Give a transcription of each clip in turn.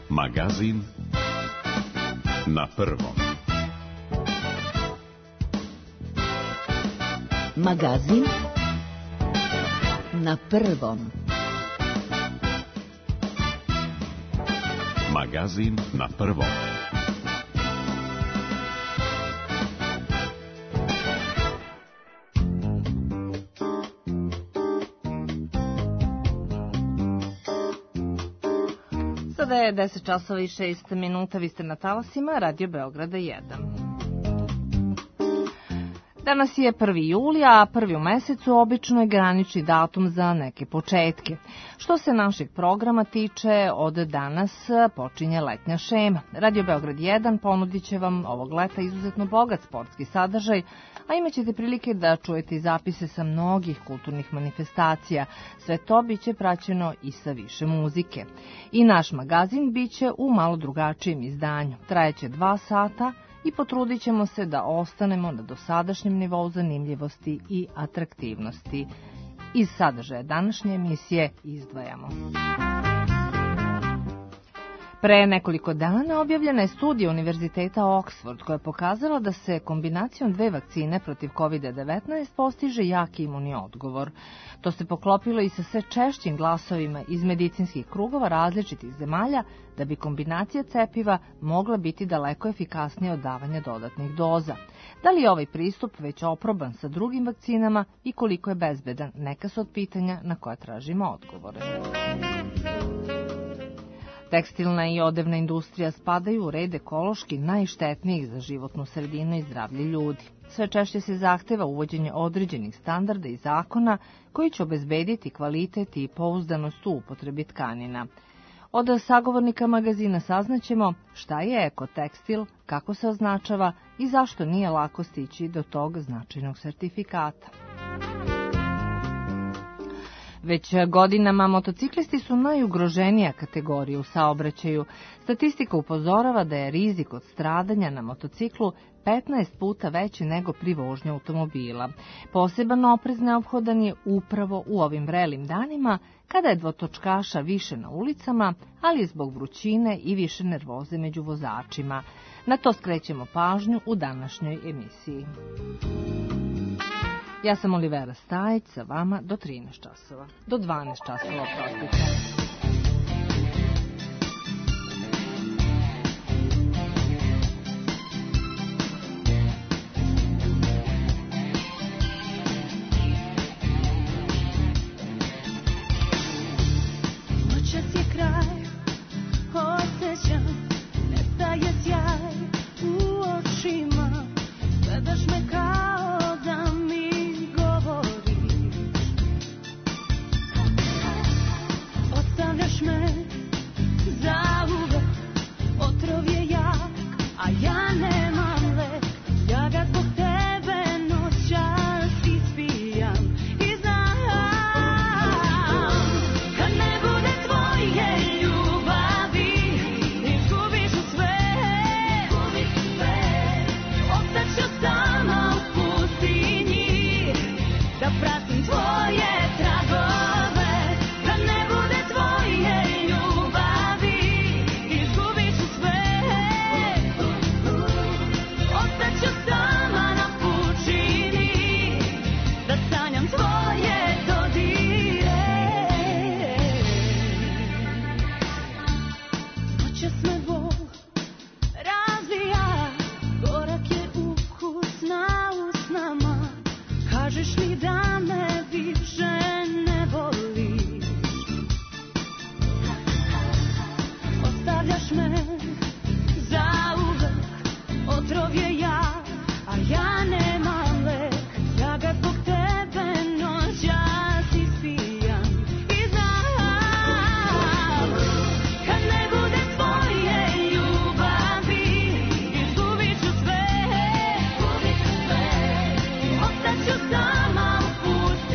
Magazin na prvom. Magazin na prvom. Magazin na prvom. Sada je 10 časova i 6 minuta, vi ste na talasima Radio Beograda 1. Danas je 1. juli, a prvi u mesecu obično je granični datum za neke početke. Što se našeg programa tiče, od danas počinje letnja šema. Radio Beograd 1 ponudit će vam ovog leta izuzetno bogat sportski sadržaj, a imaćete prilike da čujete i zapise sa mnogih kulturnih manifestacija. Sve to biće praćeno i sa više muzike. I naš magazin biće u malo drugačijem izdanju. Trajeće 2 sata i potrudit ćemo se da ostanemo na dosadašnjem nivou zanimljivosti i atraktivnosti. Iz sadržaja današnje emisije izdvajamo. Pre nekoliko dana objavljena je studija Univerziteta Oxford koja je pokazala da se kombinacijom 2 vakcine protiv COVID-19 postiže jaki imunni odgovor. To se poklopilo i sa sve češćim glasovima iz medicinskih krugova različitih zemalja da bi kombinacija cepiva mogla biti daleko efikasnija od davanja dodatnih doza. Da li je ovaj pristup već oproban sa drugim vakcinama i koliko je bezbedan? Neka su od pitanja na koja tražimo odgovore. Tekstilna i odevna industrija spadaju u red ekološki najštetnijih za životnu sredinu i zdravlje ljudi. Sve češće se zahteva uvođenje određenih standarda i zakona koji će obezbediti kvalitet i pouzdanost u upotrebi tkanina. Od sagovornika magazina saznaćemo šta je ekotekstil, kako se označava i zašto nije lako stići do tog značajnog sertifikata. Već godinama motociklisti su najugroženija kategorija u saobraćaju. Statistika upozorava da je rizik od stradanja na motociklu 15 puta veći nego pri vožnji automobila. Poseban oprez neophodan je upravo u ovim vrelim danima, kada je dvotočkaša više na ulicama, ali je zbog vrućine i više nervoze među vozačima. Na to skrećemo pažnju u današnjoj emisiji. Ja sam Olivera Stajić, sa vama do 13 časova. Do 12 časova, oprostite. Noćas je kraj, osjećam, nestaje sjaj u očima, gledaš me kao da mi ostavljaš me zauvek, otrov je jak, a ja nemam lek, ja ga zbog tebe noćas ispijam i znam, kad ne bude tvoje ljubavi, izgubiš sve, ostaću sama u pustinji, da pratim tvoje tragove. Sama u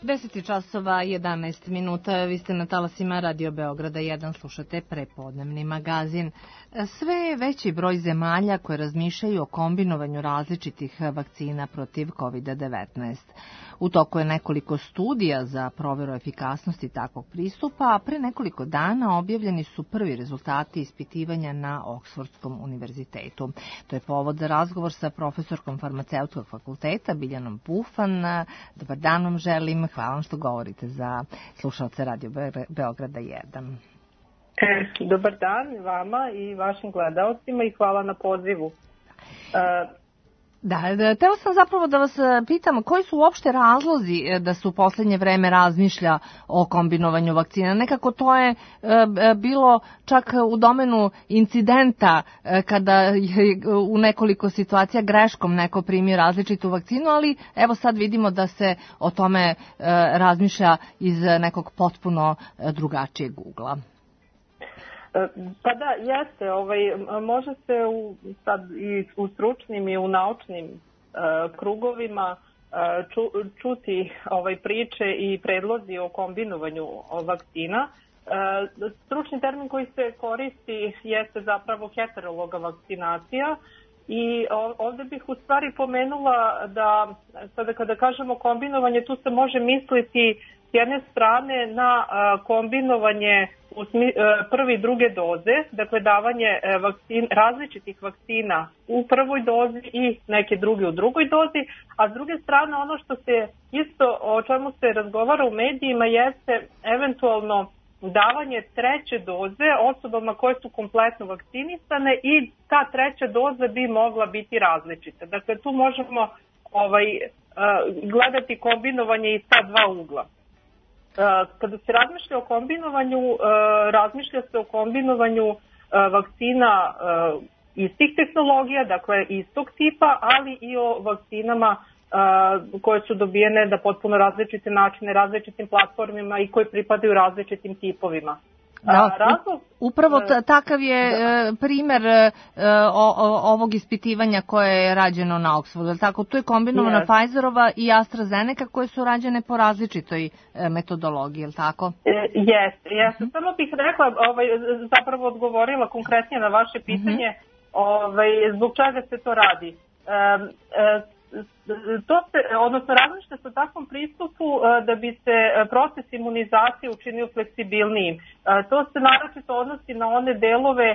10 časova 11 minuta, vi ste na talasima Radio Beograda 1, slušate prepodnevni magazin. Sve je veći broj zemalja koje razmišljaju o kombinovanju različitih vakcina protiv COVID-19. U toku je nekoliko studija za proveru efikasnosti takvog pristupa, a pre nekoliko dana objavljeni su prvi rezultati ispitivanja na Oksfordskom univerzitetu. To je povod za razgovor sa profesorkom farmaceutskog fakulteta Biljanom Pufan. Dobar dan vam želim. Hvala vam što govorite za slušalce Radio Beograda 1. Dobar dan vama i vašim gledalcima i hvala na pozivu. Teo sam zapravo da vas pitam koji su uopšte razlozi da se u poslednje vreme razmišlja o kombinovanju vakcina. Nekako to je bilo čak u domenu incidenta kada je u nekoliko situacija greškom neko primio različitu vakcinu, ali evo sad vidimo da se o tome razmišlja iz nekog potpuno drugačijeg ugla. Pa da, jeste, može se sad i u stručnim i u naučnim krugovima čuti priče i predlozi o kombinovanju vakcina. Stručni termin koji se koristi jeste zapravo heterologa vakcinacija i ovde bih u stvari pomenula da sada kada kažemo kombinovanje, tu se može misliti s jedne strane na kombinovanje prve i druge doze, dakle davanje različitih vakcina u prvoj dozi i neke druge u drugoj dozi, a s druge strane ono što se isto o čemu se razgovara u medijima jeste eventualno davanje treće doze osobama koje su kompletno vakcinisane i ta treća doza bi mogla biti različita. Dakle, tu možemo gledati kombinovanje iz ta dva ugla. Kada se razmišlja o kombinovanju, razmišlja se o kombinovanju vakcina istih tehnologija, dakle istog tipa, ali i o vakcinama koje su dobijene na potpuno različite načine, različitim platformima i koje pripadaju različitim tipovima. Upravo takav je primer ovog ispitivanja koje je rađeno na Oxfordu. Tako, tu je kombinovana Pfizerova i AstraZeneca koje su rađene po različitoj metodologiji, je li tako? Jeste. Samo bih rekla, zapravo odgovorila konkretnije na vaše pitanje, zbog čega se to radi. Razmišlja se o takvom pristupu da bi se proces imunizacije učinio fleksibilnijim. To se naročito odnosi na one delove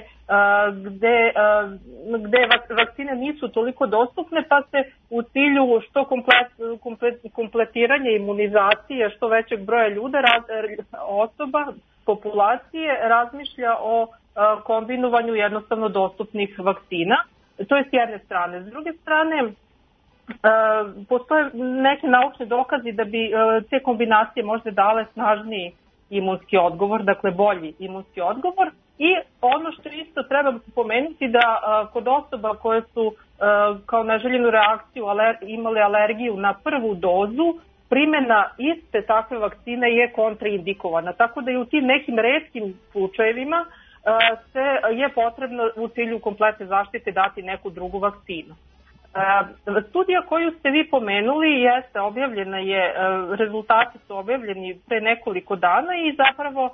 gde vakcine nisu toliko dostupne, pa se u cilju što kompletiranja imunizacije, što većeg broja osoba, populacije, razmišlja o kombinovanju jednostavno dostupnih vakcina. To je s jedne strane. S druge strane, postoje neki naučni dokazi da bi te kombinacije možda dale snažniji imunski odgovor, dakle bolji imunski odgovor. I ono što isto treba pomenuti da kod osoba koje su kao neželjenu reakciju imale alergiju na prvu dozu, primjena iste takve vakcine je kontraindikovana. Tako da i u tim nekim retkim slučajevima je potrebno u cilju kompletne zaštite dati neku drugu vakcinu. Studija koju ste vi pomenuli jeste objavljena je, rezultati su objavljeni pre nekoliko dana i zapravo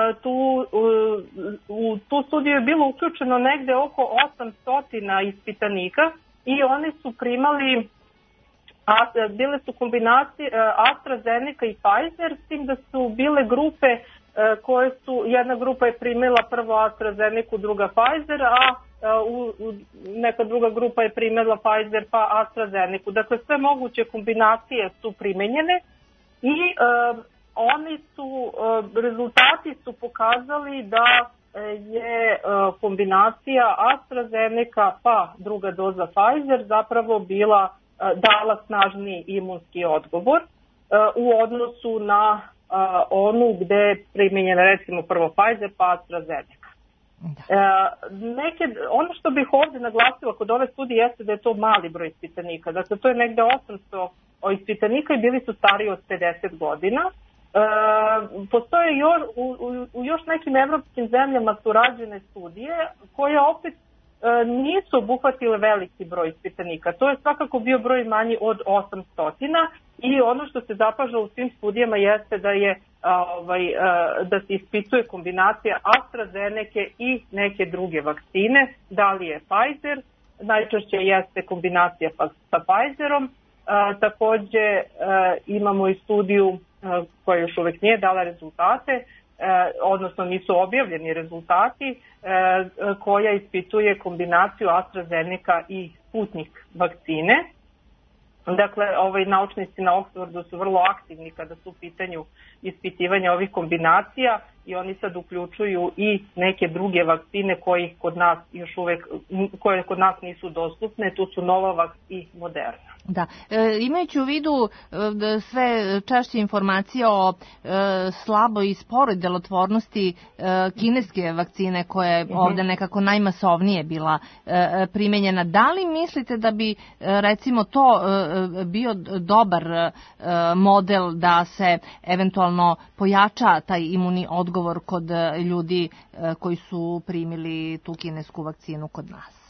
u tu studiju je bilo uključeno negde oko 800 ispitanika i oni su primali, bile su kombinacije AstraZeneca i Pfizer, s tim da su bile grupe koje su, jedna grupa je primila prvo AstraZeneca, druga Pfizer, a neka druga grupa je primila Pfizer pa AstraZeneca. Dakle, sve moguće kombinacije su primenjene i rezultati su pokazali da je kombinacija AstraZeneca pa druga doza Pfizer zapravo dala snažniji imunski odgovor u odnosu na onu gde je primenjena recimo prvo Pfizer pa AstraZeneca. Ono što bih ovdje naglasila kod ove studije jeste da je to mali broj ispitanika. Dakle, to je negde 800 ispitanika i bili su stariji od 50 godina. Postoje u još nekim evropskim zemljama su rađene studije koje opet nisu obuhvatile veliki broj ispitanika. To je svakako bio broj manji od 800 i ono što se zapaža u svim studijama jeste da se ispituje kombinacija AstraZeneca i neke druge vakcine, da li je Pfizer, najčešće jeste kombinacija sa Pfizerom. Takođe imamo i studiju koja još uvek nije dala rezultate, odnosno nisu objavljeni rezultati, koja ispituje kombinaciju AstraZeneca i Sputnik vakcine. Dakle, naučnici na Oxfordu su vrlo aktivni kada su u pitanju ispitivanja ovih kombinacija i oni sad uključuju i neke druge vakcine koje kod nas nisu dostupne, tu su Novavax i Moderna. Da, imajući u vidu sve češće informacije o slaboj i sporoj delotvornosti kineske vakcine koja je ovde nekako najmasovnije bila primenjena, da li mislite da bi recimo to bio dobar model da se eventualno pojača taj imuni odgovor kod ljudi koji su primili tu kinesku vakcinu kod nas?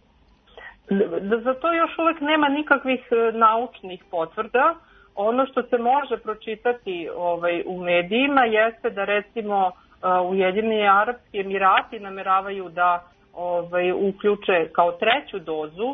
Za to još uvek nema nikakvih naučnih potvrda. Ono što se može pročitati u medijima jeste da recimo Ujedinjeni Arapski Emirati nameravaju da uključe kao treću dozu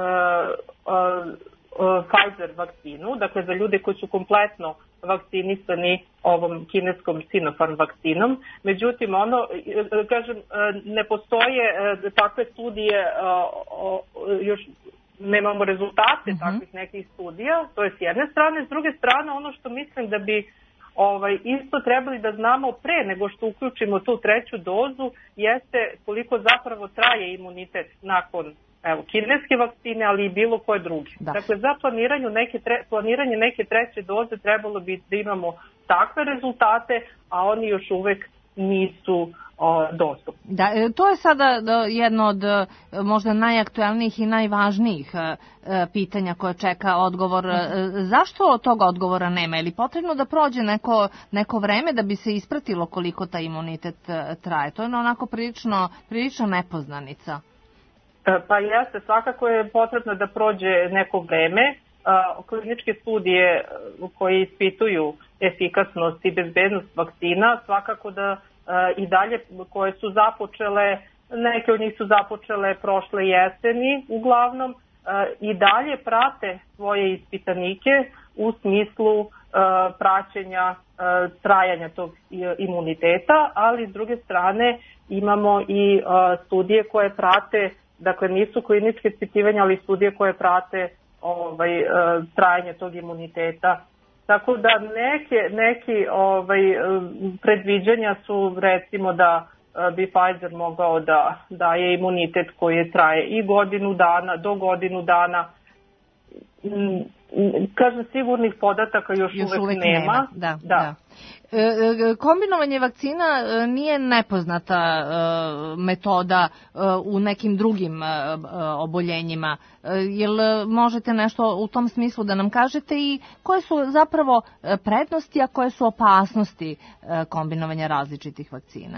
Pfizer vakcinu, dakle za ljude koji su kompletno vakcinisani ovom kineskom Sinopharm vakcinom. Međutim, ne postoje takve studije, još nemamo rezultate takvih nekih studija, to je s jedne strane. S druge strane, ono što mislim da bi isto trebali da znamo pre nego što uključimo tu treću dozu jeste koliko zapravo traje imunitet nakon kineske vakcine, ali i bilo koje druge. Da. Dakle, za planiranje neke treće doze trebalo bi da imamo takve rezultate, a oni još uvek nisu dostupni. Da, to je sada jedno od možda najaktuelnijih i najvažnijih pitanja koje čeka odgovor. Zašto tog odgovora nema? Je li potrebno da prođe neko vreme da bi se ispratilo koliko taj imunitet traje? To je onako prilično nepoznanica. Pa jeste, svakako je potrebno da prođe neko vreme. Kliničke studije koje ispituju efikasnost i bezbednost vakcina, svakako da i dalje koje su započele, neke od njih su započele prošle jeseni uglavnom, i dalje prate svoje ispitanike u smislu praćenja trajanja tog imuniteta, ali s druge strane imamo i studije koje prate, dakle nisu kliničke ispitivanja, ali studije koje prate trajanje tog imuniteta. Tako da neki predviđanja su recimo da bi Pfizer mogao da daje imunitet koji traje i godinu dana, do godinu dana. Kažem, sigurnih podataka još uvek nema. Da. Kombinovanje vakcina nije nepoznata metoda u nekim drugim oboljenjima. Jel možete nešto u tom smislu da nam kažete i koje su zapravo prednosti, a koje su opasnosti kombinovanja različitih vakcina?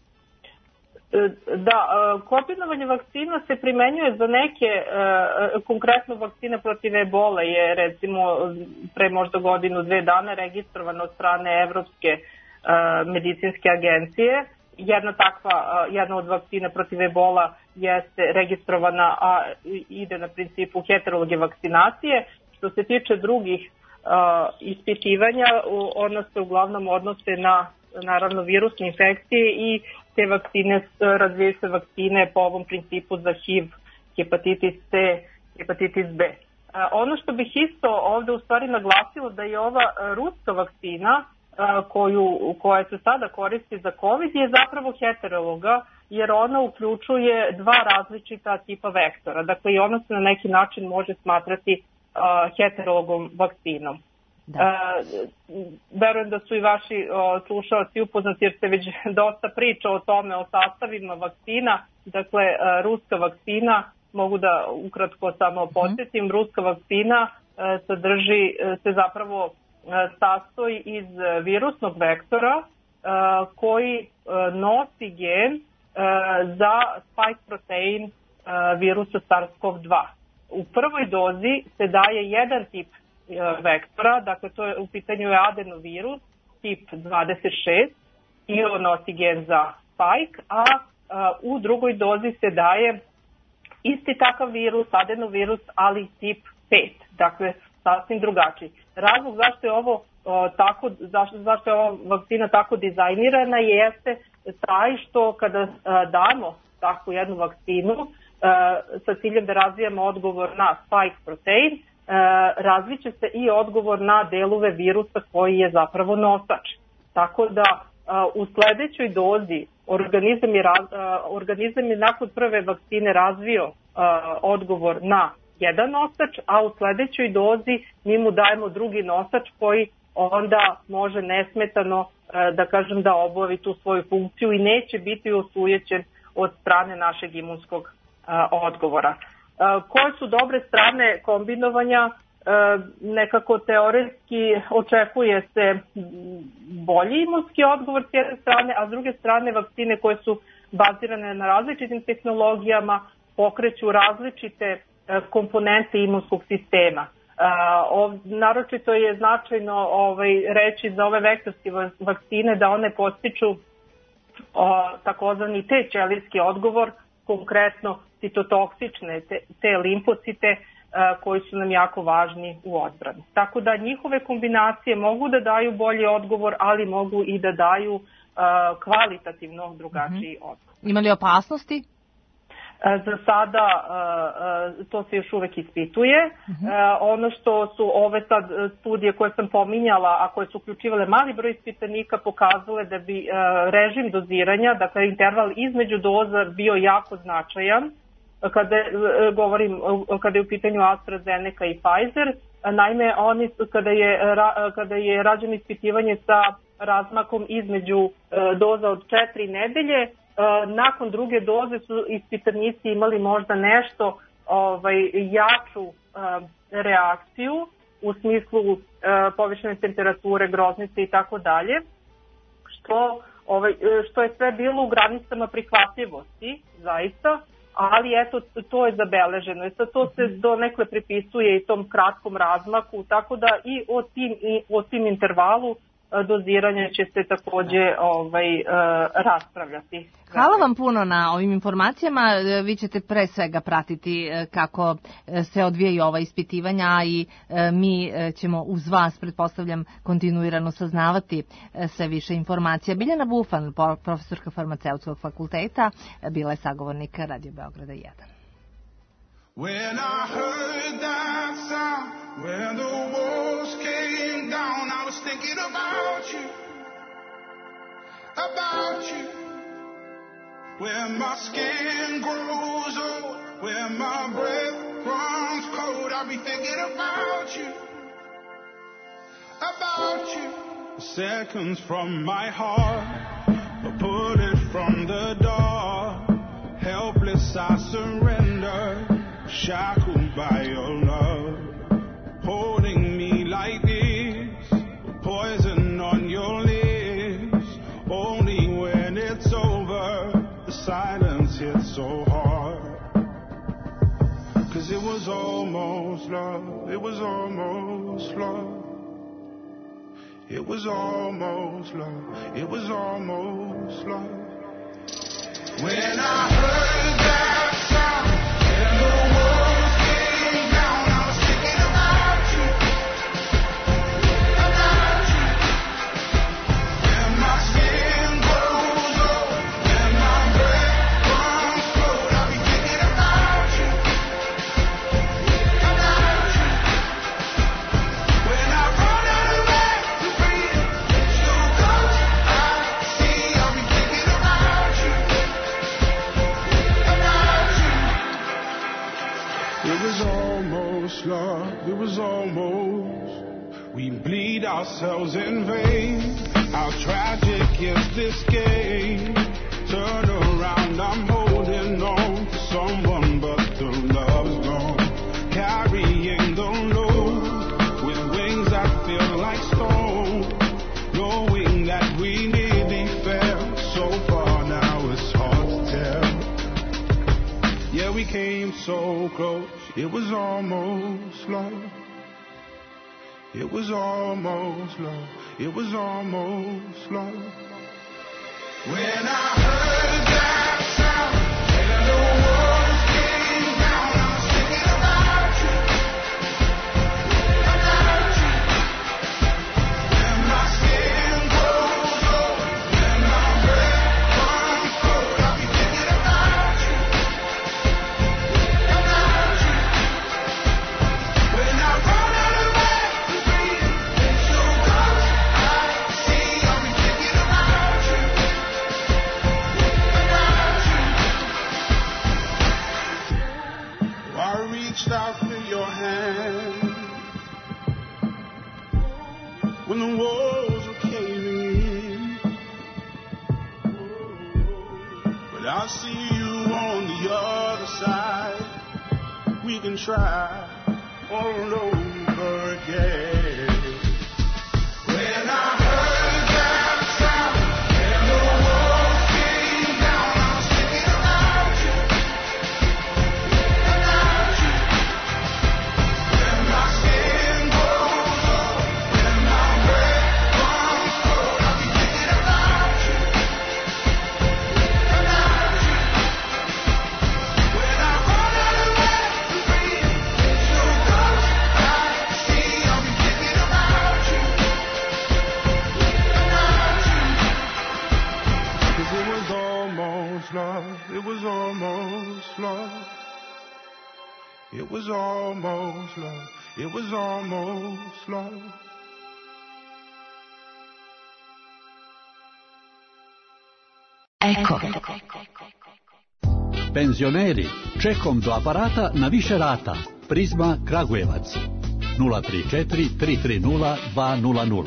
Da, kombinovanje vakcina se primenjuje za neke, konkretno vakcina protiv ebole je recimo pre možda godinu, dve dana registrovana od strane Evropske medicinske agencije. Jedna od vakcina protiv ebola jeste registrovana, a ide na principu heterologe vakcinacije. Što se tiče drugih ispitivanja, ona se uglavnom odnose na naravno virusne infekcije i te vakcine, razvijaju se vakcine po ovom principu za HIV, hepatitis C, hepatitis B. Ono što bih isto ovde u stvari naglasila da je ova ruska vakcina koja se sada koristi za COVID je zapravo heterologa, jer ona uključuje dva različita tipa vektora. Dakle, i ona se na neki način može smatrati heterologom vakcinom. Verujem da su i vaši slušalci upoznati jer se već dosta priča o tome, o sastavima vakcina. Dakle, ruska vakcina, mogu da ukratko samo podsjetim, ruska vakcina se zapravo sastoji iz virusnog vektora koji nosi gen za spike protein virusa SARS-CoV-2. U prvoj dozi se daje jedan tip vektora, dakle to je u pitanju je adenovirus tip 26 i on nosi gen za spike, a u drugoj dozi se daje isti takav virus, adenovirus, ali tip 5, dakle sasvim drugačiji. Razlog zašto je ovo zašto je ova vakcina tako dizajnirana jeste taj što kada damo takvu jednu vakcinu sa ciljem da razvijamo odgovor na spike protein, razviće se i odgovor na delove virusa koji je zapravo nosač. Tako da u sledećoj dozi organizam je nakon prve vakcine razvio odgovor na jedan nosač, a u sledećoj dozi mi mu dajemo drugi nosač koji onda može nesmetano da obavi tu svoju funkciju i neće biti osujećen od strane našeg imunskog odgovora. Koje su dobre strane kombinovanja? Nekako teoretski očekuje se bolji imunski odgovor s jedne strane, a s druge strane vakcine koje su bazirane na različitim tehnologijama pokreću različite komponente imunskog sistema. Naročito je značajno reći za ove vektorske vakcine da one podstiču takozvani T ćelijski odgovor, konkretno citotoksične te limfocite koji su nam jako važni u odbrani. Tako da njihove kombinacije mogu da daju bolji odgovor, ali mogu i da daju kvalitativno drugačiji odgovor. Ima li opasnosti? Za sada to se još uvek ispituje. Ono što su ove sad studije koje sam pominjala, a koje su uključivale mali broj ispitanika, pokazale da bi režim doziranja, dakle interval između doza bio jako značajan. Kada je u pitanju AstraZeneca i Pfizer, naime kada je rađeno ispitivanje sa razmakom između doza od 4 nedelje, nakon druge doze su ispitanici imali možda nešto jaču reakciju u smislu povišene temperature, groznice i tako dalje, što je sve bilo u granicama prihvatljivosti, zaista, ali eto, to je zabeleženo. To se donekle pripisuje i tom kratkom razmaku, tako da i o tim intervalu doziranja će se takođe raspravljati. Hvala vam puno na ovim informacijama. Vi ćete pre svega pratiti kako se odvijaju ova ispitivanja i mi ćemo uz vas, pretpostavljam, kontinuirano saznavati sve više informacija. Biljana Bufan, profesorka farmaceutskog fakulteta, bila je sagovornik Radio Beograda 1. When I heard that sound, when the walls came down, I was thinking about you. Where my skin grows old, where my breath runs cold, I'll be thinking about you. Seconds from my heart, a bullet from the dark, helpless I surrender. Shackled by your love, holding me like this, poison on your lips. Only when it's over, the silence hits so hard. 'Cause it was almost love, it was almost love. It was almost love, it was almost love. When I heard that sound, and the walls came down, I was thinking about you. When my skin grows old, when my breath runs cold, I'll be thinking about you. When I run out of air to breathe, so close I see, I'll be thinking about you. It was almost love, it was almost. We bleed ourselves in vain. How tragic is this game? Turn around, I'm holding on to someone, but the love's gone. Carrying the load with wings that feel like stone. Knowing that we nearly fell so far, now it's hard to tell. Yeah, we came so close. It was almost love. It was almost love. It was almost love. When I heard that sound, and the walls came down, I was thinking about you, about you. When my skin grows old, when my breath runs cold, I'll be thinking about you, about you. When I run out of air to breathe, and so close I see, I'll be thinking about you. I reached out for your hand when the walls were caving in, but I see you on the other side. We can try all over again. When I heard that sound and the walls came down, I was thinking about you. It was almost love. It was almost love. It was almost love. Eko. Penzioneri, čekom do aparata na više rata. Prizma Kragujevac. 034 330 200.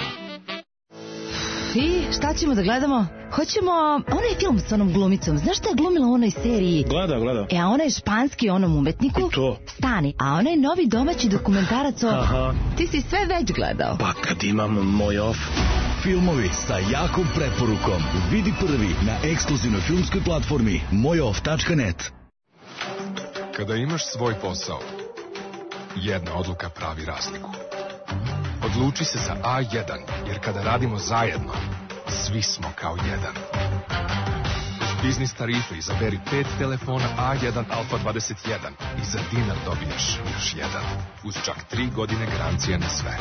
I šta ćemo da gledamo? Hoćemo onaj film s onom glumicom. Znaš šta je glumila u onoj seriji? Gleda. A ona je španski onom umetniku. I to? Stani. A onaj novi domaći dokumentarac o... Aha. Ti si sve već gledao. Pa kad imam moj off. Filmovi sa jakom preporukom. Vidi prvi na ekskluzivnoj filmskoj platformi mojoff.net. Kada imaš svoj posao, jedna odluka pravi razliku. Odluči se za A1, jer kada radimo zajedno, svi smo kao jedan. Uz biznis tarife izaberi 5 telefona A1 Alfa 21 i za dinar dobiješ još jedan. Uz čak 3 godine garancije na sve.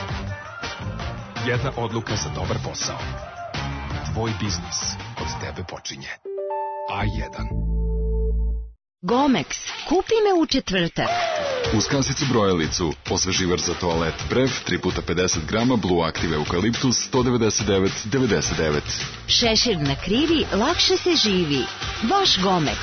Jedna odluka za dobar posao. Tvoj biznis od tebe počinje. A1. Gomex. Kupi me u četvrtak. Uz kasicu brojalicu, osveživač za toalet Brev, 3x50 grama, Blue Active Eukaliptus, 199,99. Šešir na krivi, lakše se živi. Vaš Gomex.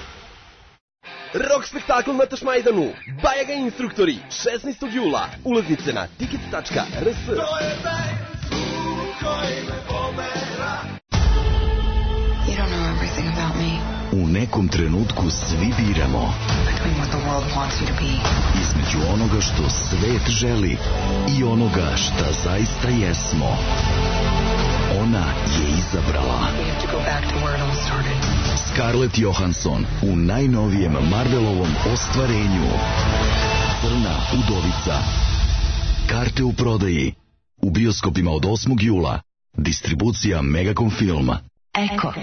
Rok spektakl na Tašmajdanu. Bajaga instruktori. 16. jula. Ulaznice na tickets.rs. To je taj zvuk koji me pomera. You don't know everything about me. U nekom trenutku svi biramo Between what the world wants you to be. između onoga što svet želi i onoga šta zaista jesmo. Ona je izabrala. We have to go back to where it all started. Scarlett Johansson u najnovijem Marvelovom ostvarenju. Crna udovica. Karte u prodaji. U bioskopima od 8. jula. Distribucija Megacom Film. Eko.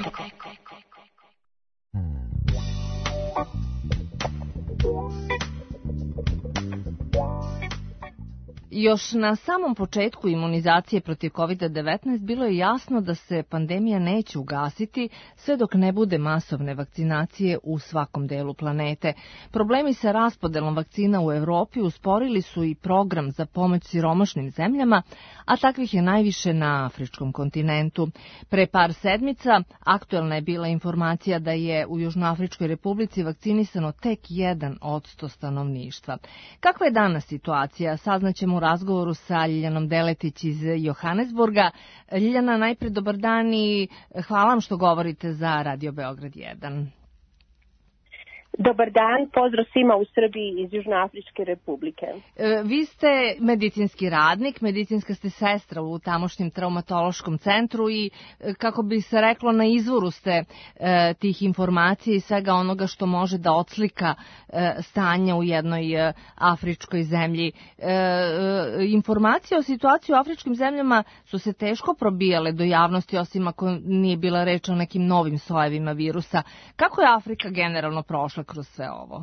Još na samom početku imunizacije protiv COVID-19 bilo je jasno da se pandemija neće ugasiti sve dok ne bude masovne vakcinacije u svakom delu planete. Problemi sa raspodelom vakcina u Evropi usporili su i program za pomoć siromašnim zemljama, a takvih je najviše na afričkom kontinentu. Pre par sedmica aktuelna je bila informacija da je u Južnoafričkoj republici vakcinisano tek 1% stanovništva. Kakva je danas situacija? Saznaćemo u razgovoru sa Ljiljanom Deletić iz Johannesburga. Ljiljana, najpred dobar dan i hvala vam što govorite za Radio Beograd 1. Dobar dan, pozdrav svima u Srbiji iz Južnoafričke republike. Vi ste medicinski radnik, medicinska ste sestra u tamošnjem traumatološkom centru i, kako bi se reklo, na izvoru ste tih informacija i svega onoga što može da odslika stanje u jednoj afričkoj zemlji. Informacije o situaciji u afričkim zemljama su se teško probijale do javnosti, osim ako nije bila reč o nekim novim sojevima virusa. Kako je Afrika generalno prošla kroz sve ovo?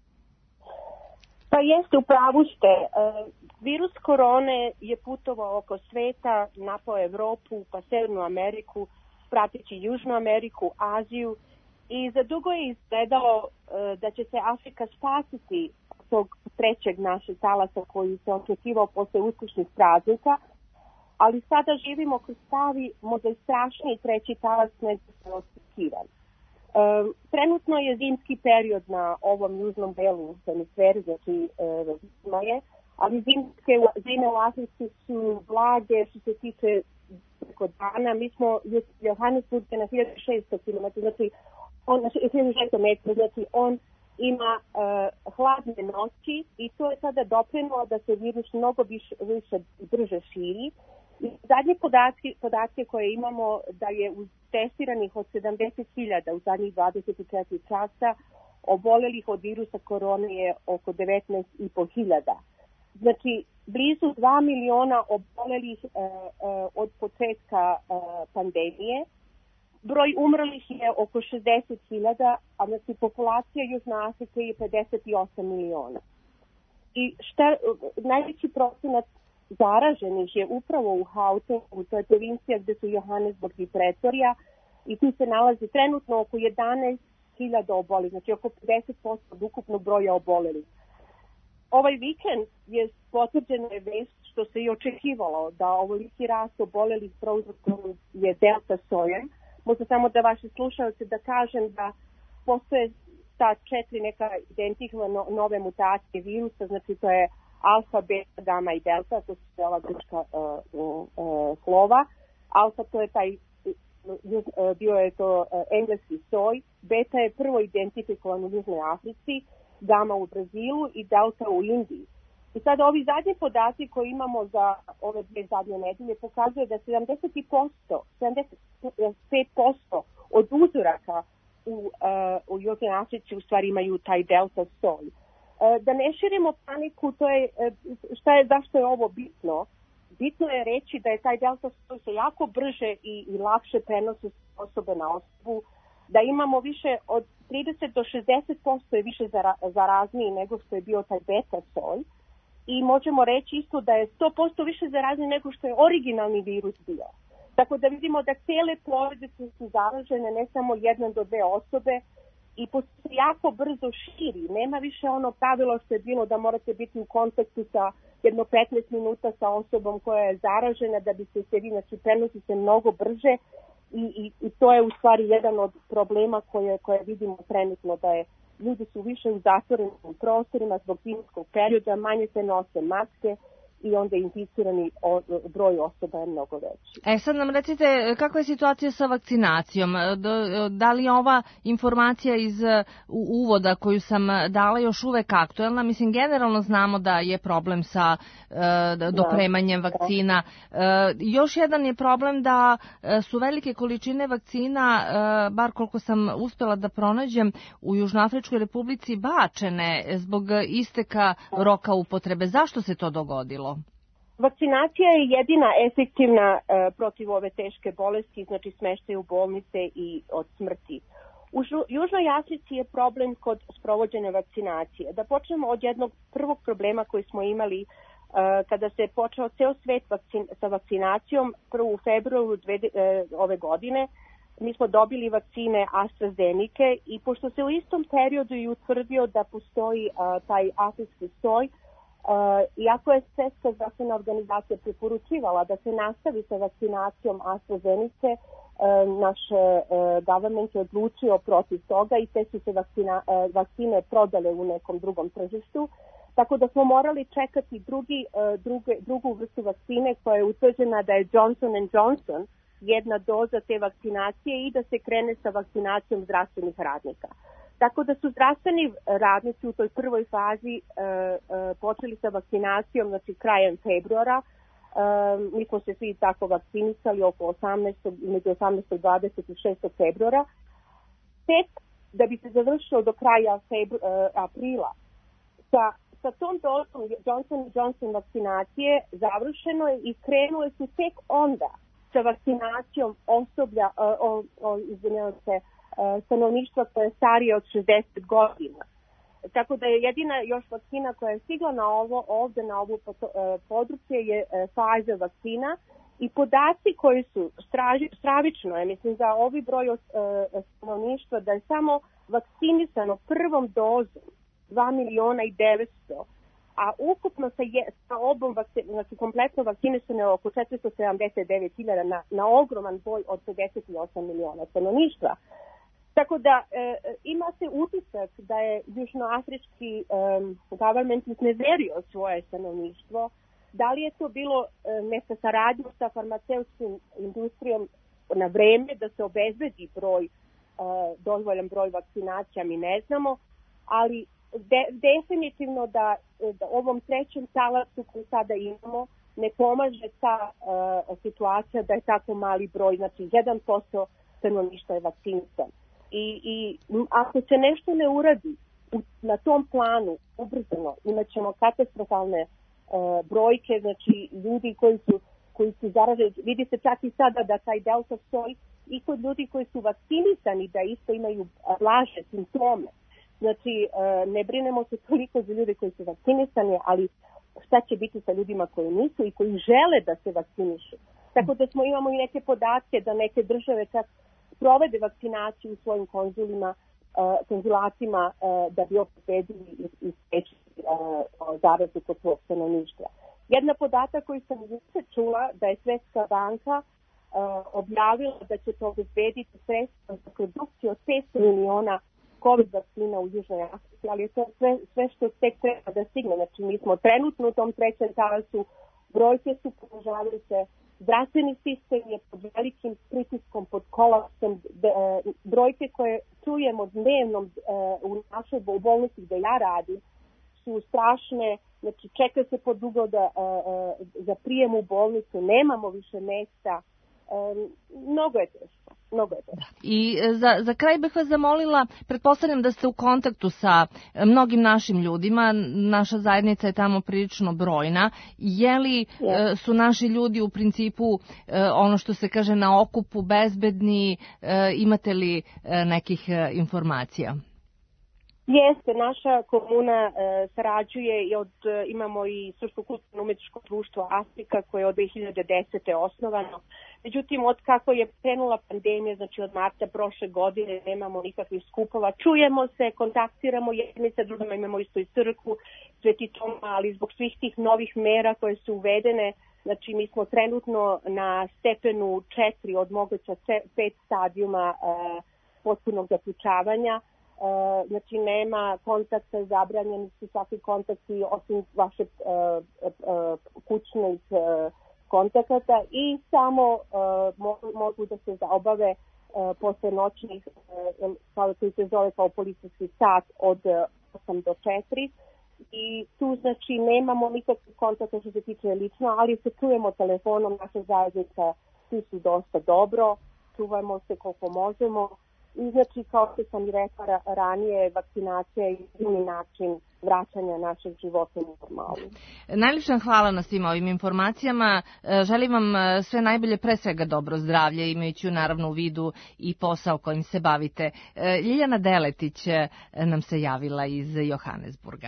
Pa jeste, u pravu ste. Virus korone je putovao oko sveta, napao Evropu, pa Severnu Ameriku, prateći Južnu Ameriku, Aziju i za dugo je izgledalo da će se Afrika spasiti tog trećeg našeg talasa koji se očekivao posle uskršnjih praznika, ali sada živimo kroz pravi, možda i strašniji treći talas nego što je očekivan. Trenutno je zimski period na ovom južnom delu hemisfere, znači zima je, ali zime u Africi su blage što se tiče preko dana. Mi smo Johannesburg na 1600 km, znači on na 1600 metara, znači on ima hladne noći i to je sada doprinulo da se virus mnogo više brže širi. I zadnje podatke koje imamo da je uz testiranih od 70.000 u zadnjih 24 časa obolelih od virusa korone je oko 19.500. Znači, blizu 2 miliona obolelih od početka pandemije. Broj umrlih je oko 60.000, a znači populacija Južne Afrike je 58 miliona. I najveći procenat zaraženih je upravo u Gauteng, to je provincija gde su Johannesburg i Pretorija, i tu se nalazi trenutno oko 11.000 obolelih, znači oko 50% od ukupnog broja obolelih. Ovaj vikend je potvrđena vest što se i očekivalo da ovoliki rast obolelih prouzrokovan je delta sojem. Možda samo da vaši slušalci da kažem da postoje ta 4 neka identifikovane nove mutacije virusa, znači to je alfa, beta, gama i delta, to su ova grčka slova. Alfa to je taj, bio je to engleski soj, beta je prvo identifikovan u Južnoj Africi, gama u Brazilu i delta u Indiji. I sada ovi zadnji podaci koji imamo za ove dve zadnje nedelje pokazuje da 75% od uzoraka u Južnoj Africi u stvari imaju taj delta soj. Da ne širimo paniku, to je, zašto je ovo bitno? Bitno je reći da je taj delta soj se jako brže i lakše prenosi osobe na osobu, da imamo više od 30 do 60% je više zarazniji nego što je bio taj beta soj. I možemo reći isto da je 100% više zarazniji nego što je originalni virus bio. Tako da vidimo da cijele porodice su zaražene, ne samo 1 do 2 osobe, i pošto se jako brzo širi, nema više ono pravilo što je bilo da morate biti u kontaktu sa jedno 15 minuta sa osobom koja je zaražena da bi se znači prenosi se mnogo brže i to je u stvari jedan od problema koje vidimo trenutno, da je ljudi su više u zatvorenim prostorima zbog zimskog perioda, manje se nose maske i onda inficirani broj osoba je mnogo veći. Sad nam recite, kakva je situacija sa vakcinacijom? Da li je ova informacija iz uvoda koju sam dala još uvek aktuelna? Mislim, generalno znamo da je problem sa dopremanjem vakcina. Još jedan je problem da su velike količine vakcina, bar koliko sam uspela da pronađem, u Južnoafričkoj republici bačene zbog isteka roka upotrebe. Zašto se to dogodilo? Vakcinacija je jedina efektivna protiv ove teške bolesti, znači smeštaj u bolnice i od smrti. U Južnoj Africi je problem kod sprovođenja vakcinacije. Da počnemo od jednog prvog problema koji smo imali kada se počeo ceo svet sa vakcinacijom, prvo u februaru ove godine. Mi smo dobili vakcine AstraZeneca i pošto se u istom periodu i utvrdio da postoji taj afrički soj, iako je Svjetska zdravstvena organizacija preporučivala da se nastavi sa vakcinacijom AstraZeneca, naš government je odlučio protiv toga i te su se vakcine prodale u nekom drugom tržištu. Tako da smo morali čekati drugu vrstu vakcine koja je utvrđena da je Johnson & Johnson, jedna doza te vakcinacije i da se krene sa vakcinacijom zdravstvenih radnika. Tako da su zdravstveni radnici u toj prvoj fazi počeli sa vakcinacijom, znači krajem februara. Mi smo se svi tako vakcinisali oko 18. 26. februara. Tek da bi se završilo do kraja aprila. Sa tom dozom Johnson vakcinacije završeno je i krenule su tek onda sa vakcinacijom osoblja, stanovništva koje je starije od 60 godina. Tako da je jedina još vakcina koja je stigla ovde na ovo područje je Pfizer vakcina i podaci koji su stravično, ja mislim za ovi broj stanovništva da je samo vakcinisano prvom dozom 2.900.000, a ukupno sa obom znači kompletno vakcinisano je oko 479.000 na ogroman broj od 58 miliona stanovništva. Tako da ima se utisak da je južnoafrički government izneverio svoje stanovništvo. Da li je to bilo neka saradnja sa farmaceutskom industrijom na vreme da se obezbedi dozvoljan broj vakcinacija, mi ne znamo, ali definitivno da ovom trećem talasu koji sada imamo ne pomaže ta situacija da je tako mali broj, znači 1% stanovništva je vakcinisan. I ako se nešto ne uradi na tom planu ubrzano, imat ćemo katastrofalne brojke, znači ljudi koji su zaraženi, vidi se čak i sada da taj delta stoji i kod ljudi koji su vakcinisani da isto imaju blaže simptome. Znači, ne brinemo se toliko za ljude koji su vakcinisani, ali šta će biti sa ljudima koji nisu i koji žele da se vakcinišu. Tako da imamo i neke podatke da neke države čak provede vakcinaciju u svojim konzulatima da bi obezbedili i spriječili zarazu kod svog stanovništva. Jedna podatak koju sam juče čula da je Svetska banka objavila da će to obezbediti sredstva za produkciju od 500 miliona COVID vakcina u Južnoj Africi, ali je to sve što tek treba da stigne. Znači, mi smo trenutno u tom trećem talasu, brojke su poražavajuće, zdravstveni sistem je pod velikim pritiskom, pod kolapsom, brojke koje čujemo dnevno u našoj bolnici gde ja radim su strašne, znači čeka se podugo za prijem u bolnicu, nemamo više mesta, mnogo je teško. I za kraj bih vas zamolila, pretpostavljam da ste u kontaktu sa mnogim našim ljudima, naša zajednica je tamo prilično brojna, je li su naši ljudi u principu ono što se kaže na okupu bezbedni, imate li nekih informacija? Jeste, naša komuna sarađuje i imamo i Srpsko-kulturno umetničko društvo Afrika koje je od 2010. osnovano. Međutim, od kako je krenula pandemija, znači od marta prošle godine, nemamo nikakvih skupova. Čujemo se, kontaktiramo jedni sa drugima, imamo isto i crkvu Sveti Toma, ali zbog svih tih novih mera koje su uvedene, znači mi smo trenutno na stepenu 4 od moguća 5 stadijuma potpunog zaključavanja. Znači nema kontakta, zabranjeni su svaki kontakti osim vaše kućnih kontakata i samo mogu da se obave posle noćnih, kao koji se zove kao policijski sat od 8 do 4 i tu znači nemamo nikakvih kontakta što se tiče lično, ali se čujemo telefonom, naša zajednica, svi su dosta dobro, čuvamo se koliko možemo. I znači, kao što sam i rekla ranije, vakcinacija je jedini način vraćanja našeg života u normalu. Najljepša hvala na svim ovim informacijama. Želim vam sve najbolje, pre svega dobro zdravlje, imajući naravno u vidu i posao kojim se bavite. Ljiljana Deletić nam se javila iz Johannesburga.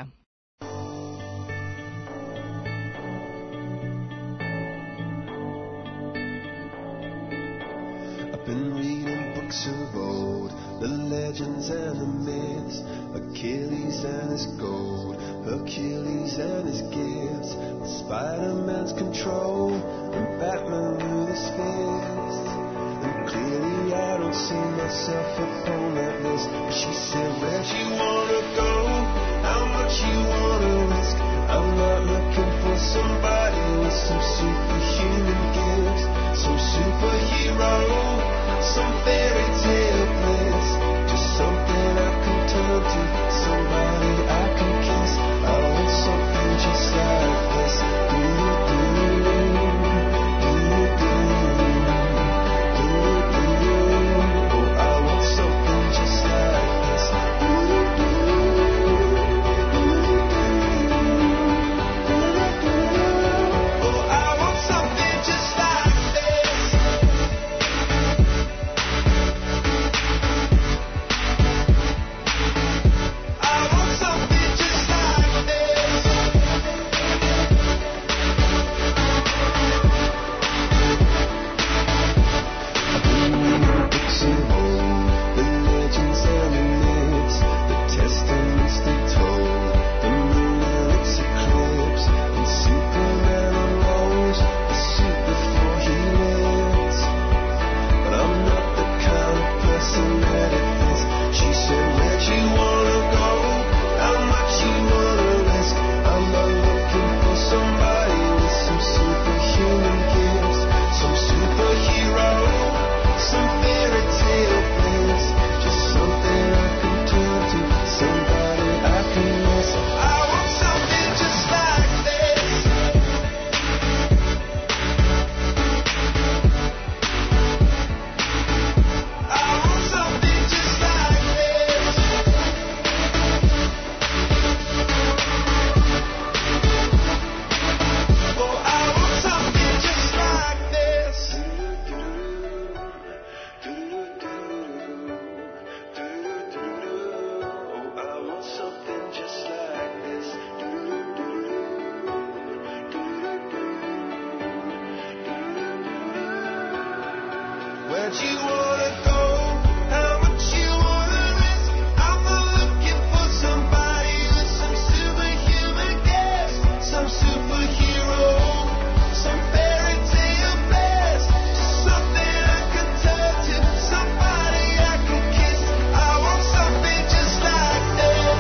Of old, the legends and the myths, Achilles and his gold, Hercules and his gifts, Spider-Man's control, and Batman with his fists. And clearly I don't see myself at home like this. She said, where'd you wanna go? How much you wanna risk? I'm not looking for somebody with some superhuman gifts, some superhero, some fairy tale bliss, just something I can turn Where'd you wanna go? How much you wanna risk? I'm not looking for somebody with some superhuman gifts, some superhero, some fairy tale bliss, something I could turn to, somebody I could kiss. I want something just like this.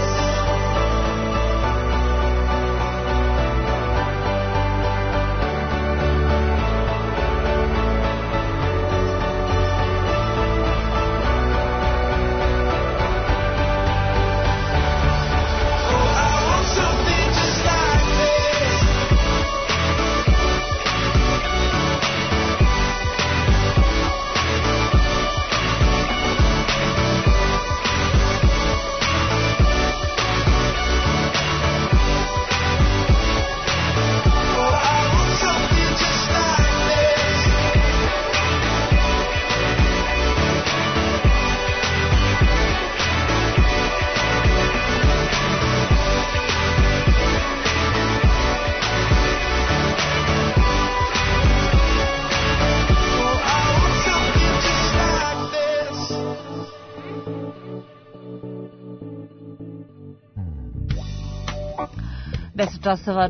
Časova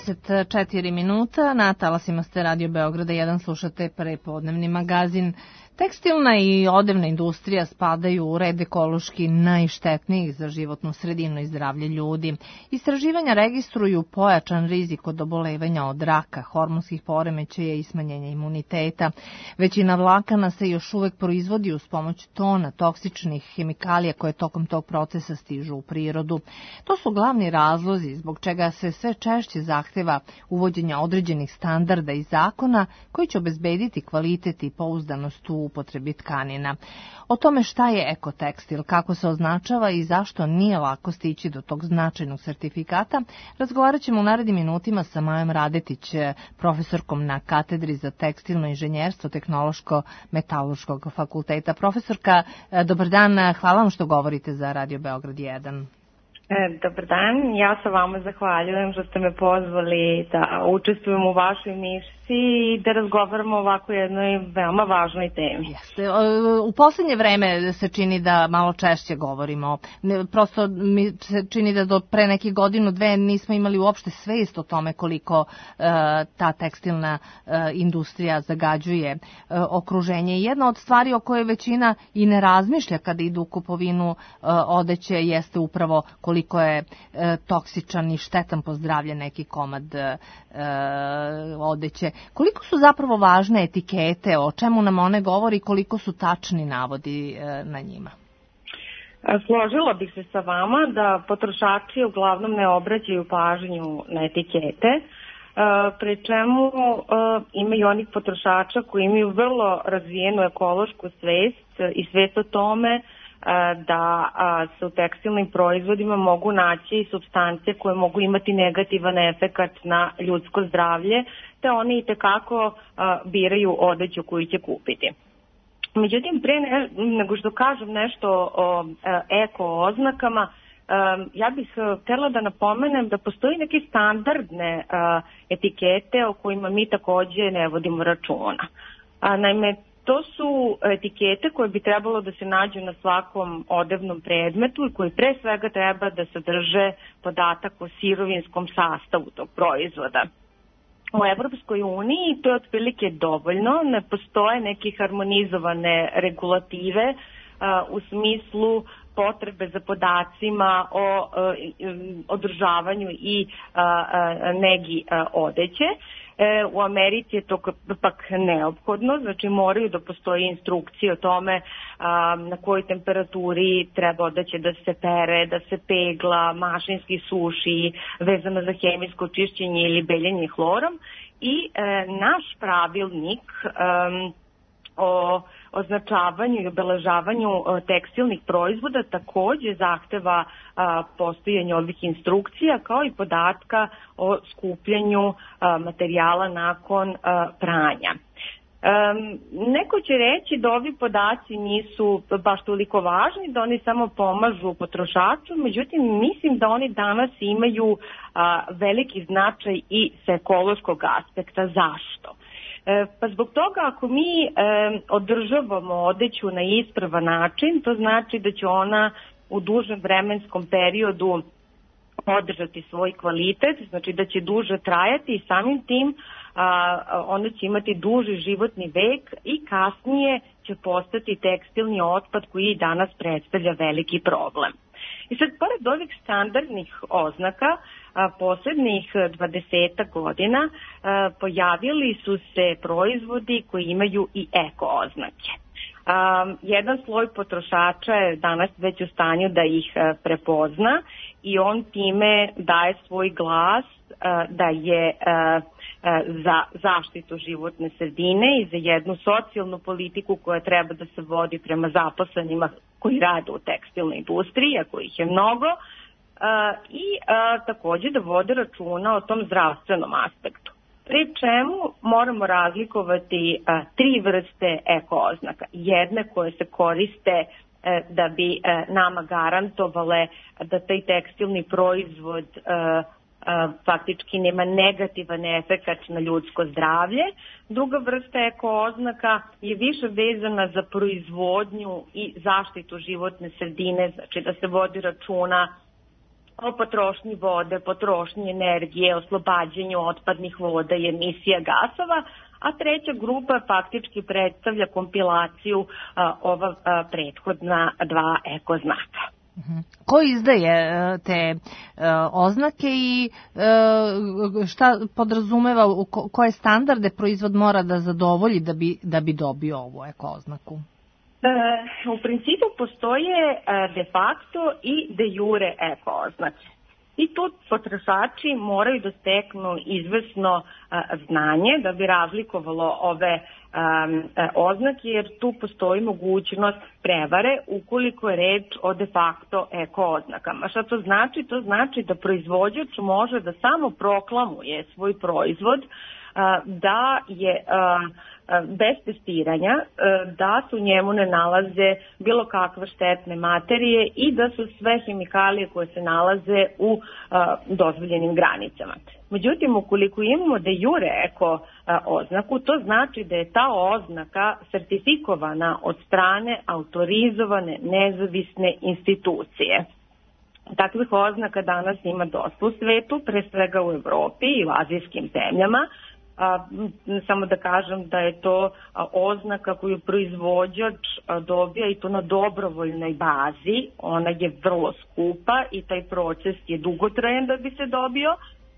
44 minuta, na talasima ste Radio Beograda 1, slušate prepodnevni magazin. Tekstilna i odevna industrija spadaju u red ekološki najštetnijih za životnu sredinu i zdravlje ljudi. Istraživanja registruju pojačan rizik od obolevanja od raka, hormonskih poremećaja i smanjenja imuniteta. Većina vlakana se još uvek proizvodi uz pomoć tona toksičnih hemikalija koje tokom tog procesa stižu u prirodu. To su glavni razlozi zbog čega se sve češće zahteva uvođenja određenih standarda i zakona koji će obezbediti kvalitet i pouzdanost u upotrebi tkanina. O tome šta je ekotekstil, kako se označava i zašto nije lako stići do tog značajnog sertifikata, razgovarat ćemo u narednim minutima sa Majom Radetić, profesorkom na katedri za tekstilno inženjerstvo Tehnološko-metaloškog fakulteta. Profesorka, dobar dan, hvala vam što govorite za Radio Beograd 1. Dobar dan, ja sa vama zahvaljujem što ste me pozvali da učestvujem u vašoj emisiji i da razgovaramo o ovako jednoj veoma važnoj temi. Jeste. U poslednje vreme se čini da malo češće govorimo. Prosto mi se čini da do pre nekih godinu, dve nismo imali uopšte svest o tome koliko ta tekstilna industrija zagađuje okruženje. Jedna od stvari o kojoj većina i ne razmišlja kada idu u kupovinu odeće jeste upravo koliko je toksičan i štetan po zdravlje neki komad odeće. Koliko su zapravo važne etikete, o čemu nam one govori, koliko su tačni navodi na njima? Složila bih se sa vama da potrošači uglavnom ne obraćaju pažnju na etikete, pri čemu ima i onih potrošača koji imaju vrlo razvijenu ekološku svest i svest o tome da se u tekstilnim proizvodima mogu naći i supstance koje mogu imati negativan efekat na ljudsko zdravlje, te oni i tekako biraju odeću koju će kupiti. Međutim, pre nego što kažem nešto o eko oznakama, ja bih htjela da napomenem da postoji neke standardne etikete o kojima mi takođe ne vodimo računa. Naime, to su etikete koje bi trebalo da se nađu na svakom odevnom predmetu i koji pre svega treba da sadrže podatak o sirovinskom sastavu tog proizvoda. U Evropskoj uniji to je otprilike dovoljno, ne postoje neke harmonizovane regulative u smislu potrebe za podacima o održavanju i negi odeće. U Americi je to pak neophodno, znači moraju da postoji instrukcije o tome na kojoj temperaturi treba odeće da se pere, da se pegla, mašinski suši, vezano za hemijsko čišćenje ili beljenje hlorom. I naš pravilnik o označavanju i obeležavanju tekstilnih proizvoda takođe zahteva postojanje ovih instrukcija kao i podatka o skupljanju materijala nakon pranja. Neko će reći da ovi podaci nisu baš toliko važni, da oni samo pomažu potrošaču, međutim mislim da oni danas imaju veliki značaj i sa ekološkog aspekta. Zašto? Pa zbog toga ako mi održavamo odeću na ispravan način, to znači da će ona u dužem vremenskom periodu održati svoj kvalitet, znači da će duže trajati i samim tim onda će imati duži životni vek i kasnije će postati tekstilni otpad koji i danas predstavlja veliki problem. I sad, pored ovih standardnih oznaka, poslednjih 20 godina pojavili su se proizvodi koji imaju i eko oznake. Jedan sloj potrošača je danas već u stanju da ih prepozna i on time daje svoj glas da je za zaštitu životne sredine i za jednu socijalnu politiku koja treba da se vodi prema zaposlenima koji rade u tekstilnoj industriji, a kojih je mnogo, i takođe da vode računa o tom zdravstvenom aspektu. Pri čemu moramo razlikovati tri vrste eko oznaka. Jedne koje se koriste da bi nama garantovale da taj tekstilni proizvod faktički nema negativan efekat na ljudsko zdravlje. Druga vrsta eko oznaka je više vezana za proizvodnju i zaštitu životne sredine, znači da se vodi računa o potrošnji vode, potrošnji energije, oslobađanju otpadnih voda i emisija gasova, a treća grupa faktički predstavlja kompilaciju ova prethodna dva eko znaka. Ko izdaje te oznake i šta podrazumeva, koje standarde proizvod mora da zadovolji da bi dobio ovu eko oznaku? U principu postoje de facto i de jure eko oznake. I tu potrošači moraju da steknu izvesno znanje da bi razlikovalo ove oznake, jer tu postoji mogućnost prevare ukoliko je reč o de facto eko oznakama. Šta to znači? To znači da proizvođač može da samo proklamuje svoj proizvod, da je bez testiranja, da se u njemu ne nalaze bilo kakve štetne materije i da su sve hemikalije koje se nalaze u dozvoljenim granicama. Međutim, ukoliko imamo de jure eko oznaku, to znači da je ta oznaka sertifikovana od strane autorizovane nezavisne institucije. Takvih oznaka danas ima dosta u svetu, pre svega u Evropi i u azijskim zemljama. Samo da kažem da je to oznaka koju proizvođač dobija i to na dobrovoljnoj bazi. Ona je vrlo skupa i taj proces je dugotrajan da bi se dobio.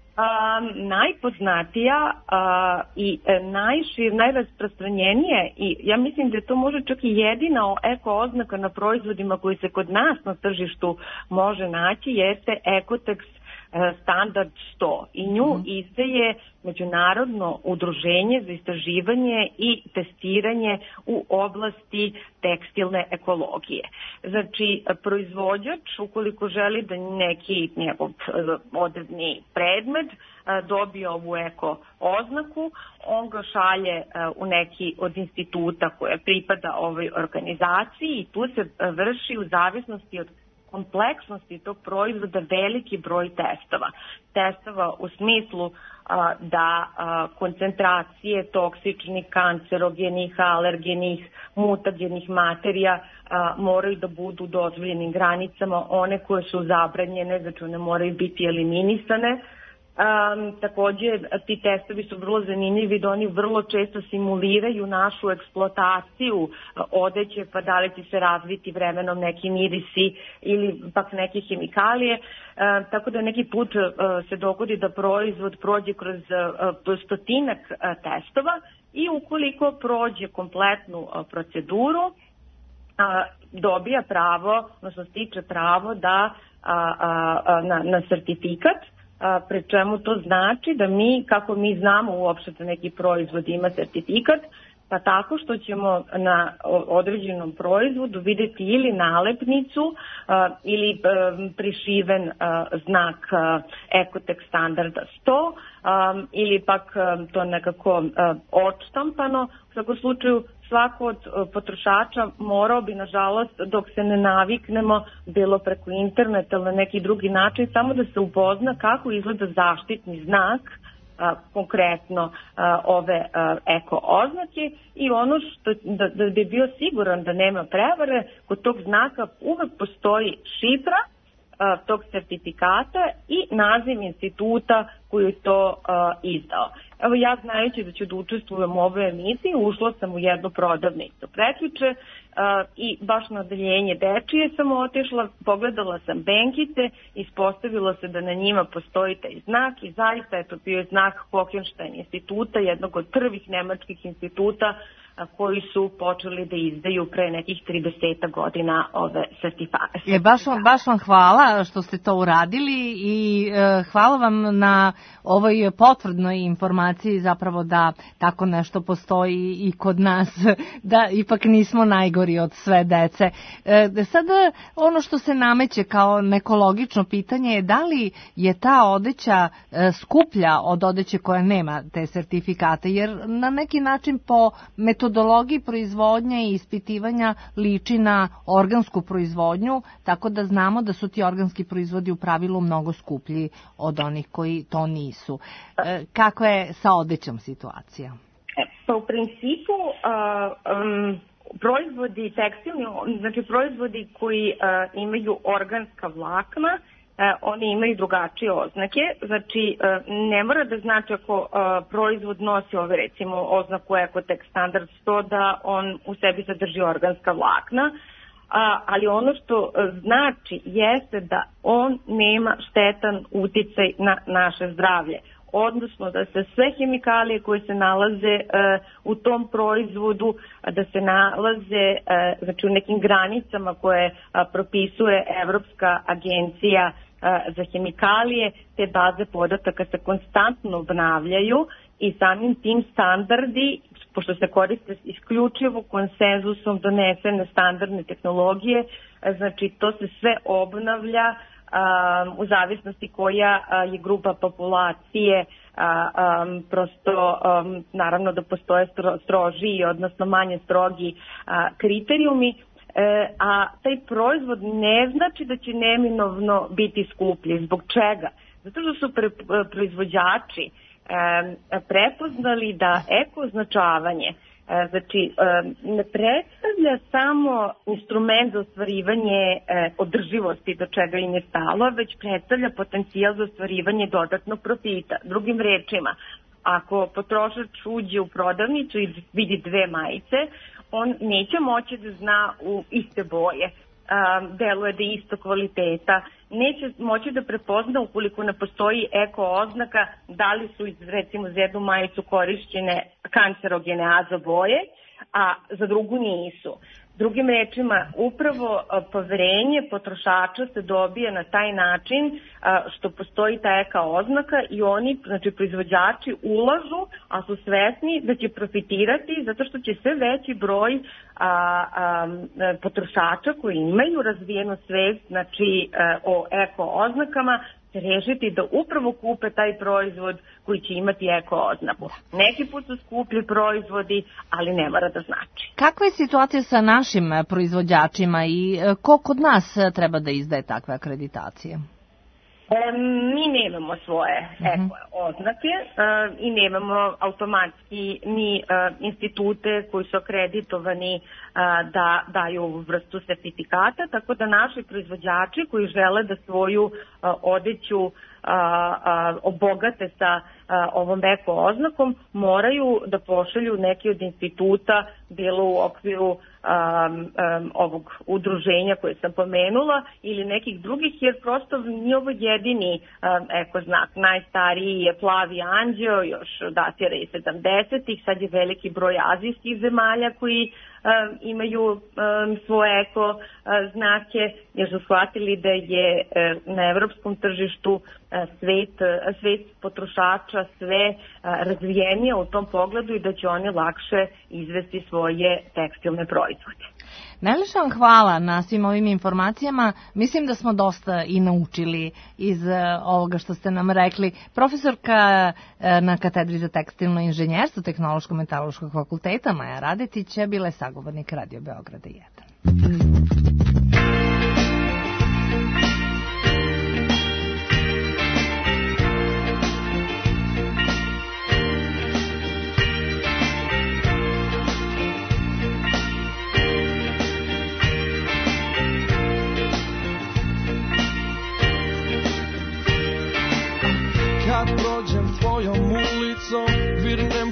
Najpoznatija i najrasprostranjenije i ja mislim da to može čak i jedina eko oznaka na proizvodima koji se kod nas na tržištu može naći jeste Ecotex standard 100 i nju izdaje Međunarodno udruženje za istraživanje i testiranje u oblasti tekstilne ekologije. Znači, proizvođač, ukoliko želi da neki njegov odevni predmet dobije ovu eko oznaku, on ga šalje u neki od instituta koje pripada ovoj organizaciji i tu se vrši u zavisnosti od kompleksnosti tog proizvoda veliki broj testova. Testova u smislu da koncentracije toksičnih, kancerogenih, alergenih, mutagenih materija moraju da budu u dozvoljenim granicama, one koje su zabranjene, znači one moraju biti eliminisane. Takođe, ti testovi su vrlo zanimljivi da oni vrlo često simuliraju našu eksploataciju odeće, pa da li će se razviti vremenom neki mirisi ili pak neke hemikalije, tako da neki put se dogodi da proizvod prođe kroz stotinak testova i ukoliko prođe kompletnu proceduru, dobija pravo, odnosno stiče pravo da na sertifikat, pri čemu to znači da mi, kako mi znamo uopšte da neki proizvod ima sertifikat, pa tako što ćemo na određenom proizvodu videti ili nalepnicu ili prišiven znak Ecotex standarda 100 ili pak to nekako odštampano. U svakom slučaju svako od potrošača morao bi, nažalost, dok se ne naviknemo, bilo preko interneta ili na neki drugi način, samo da se upozna kako izgleda zaštitni znak konkretno ove eko oznake i ono što da bi bio siguran da nema prevare, kod tog znaka uvek postoji šifra tog sertifikata i naziv instituta koji je to izdao. Evo ja, znajući da ću da učestvujem u ovoj emisiji, ušla sam u jednu prodavnicu prekjuče i baš na odeljenje dečije sam otišla, pogledala sam benkice, ispostavilo se da na njima postoji taj znak i zaista je to bio znak Hohenstein instituta, jednog od prvih nemačkih instituta koji su počeli da izdaju pre nekih 30 godina ove sertifikate. Baš vam hvala što ste to uradili i hvala vam na ovoj potvrdnoj informaciji zapravo da tako nešto postoji i kod nas, da ipak nismo najgori od sve dece. Sada ono što se nameće kao neko logično pitanje je da li je ta odeća skuplja od odeće koja nema te sertifikate, jer na neki način po metodologiji proizvodnje i ispitivanja liči na organsku proizvodnju, tako da znamo da su ti organski proizvodi u pravilu mnogo skuplji od onih koji to nisu. Kako je sa odećom situacija? Pa u principu proizvodi tekstilni, znači proizvodi koji imaju organska vlakna, oni imaju drugačije oznake, znači ne mora da znači ako proizvod nosi ove recimo oznaku Ecotex Standard 100 da on u sebi sadrži organska vlakna, ali ono što znači jeste da on nema štetan uticaj na naše zdravlje, odnosno da se sve hemikalije koje se nalaze u tom proizvodu, da se nalaze znači u nekim granicama koje propisuje Evropska agencija za hemikalije, te baze podataka se konstantno obnavljaju i samim tim standardi, pošto se koriste isključivo konsenzusom donesene standardne tehnologije, znači to se sve obnavlja u zavisnosti koja je grupa populacije, prosto naravno da postoje strožiji, odnosno manje strogi kriterijumi, a taj proizvod ne znači da će neminovno biti skuplji. Zbog čega? Zato što su proizvođači prepoznali da eko označavanje znači ne predstavlja samo instrument za ostvarivanje održivosti do čega im je stalo, već predstavlja potencijal za ostvarivanje dodatnog profita. Drugim rečima, ako potrošač uđe u prodavnicu i vidi dve majice, on neće moći da zna u iste boje, deluje da je isto kvaliteta, neće moći da prepozna ukoliko ne postoji eko oznaka da li su recimo za jednu majicu korišćene kancerogene azoboje, a za drugu nisu. Drugim rečima, upravo poverenje potrošača se dobija na taj način što postoji ta eka oznaka i oni, znači proizvođači, ulažu, a su svesni da će profitirati zato što će sve veći broj potrošača koji imaju razvijenu svest, znači o eko oznakama, rešiti da upravo kupe taj proizvod koji će imati eko oznaku. Neki put su skuplji proizvodi, ali ne mora da znači. Kakva je situacija sa našim proizvođačima i ko kod nas treba da izdaje takve akreditacije? Mi nemamo svoje eko oznake i nemamo automatski ni institute koji su akreditovani da daju ovu vrstu sertifikata, tako da naši proizvođači koji žele da svoju odeću obogate sa ovom eko oznakom moraju da pošalju neki od instituta, bilo u okviru ovog udruženja koje sam pomenula ili nekih drugih, jer prosto nije ovo jedini eko znak. Najstariji je plavi anđeo, još datira i 70-ih, sad je veliki broj azijskih zemalja koji imaju svoje eko znake, jer su shvatili da je na evropskom tržištu svet potrošača sve razvijenija u tom pogledu i da će oni lakše izvesti svoje tekstilne proizvode. Najlepše vam hvala na svim ovim informacijama. Mislim da smo dosta i naučili iz ovoga što ste nam rekli. Profesorka na katedri za tekstilno inženjerstvo Tehnološko-metaloškog fakulteta Maja Radetić je bila sagovornik Radio Beograda 1.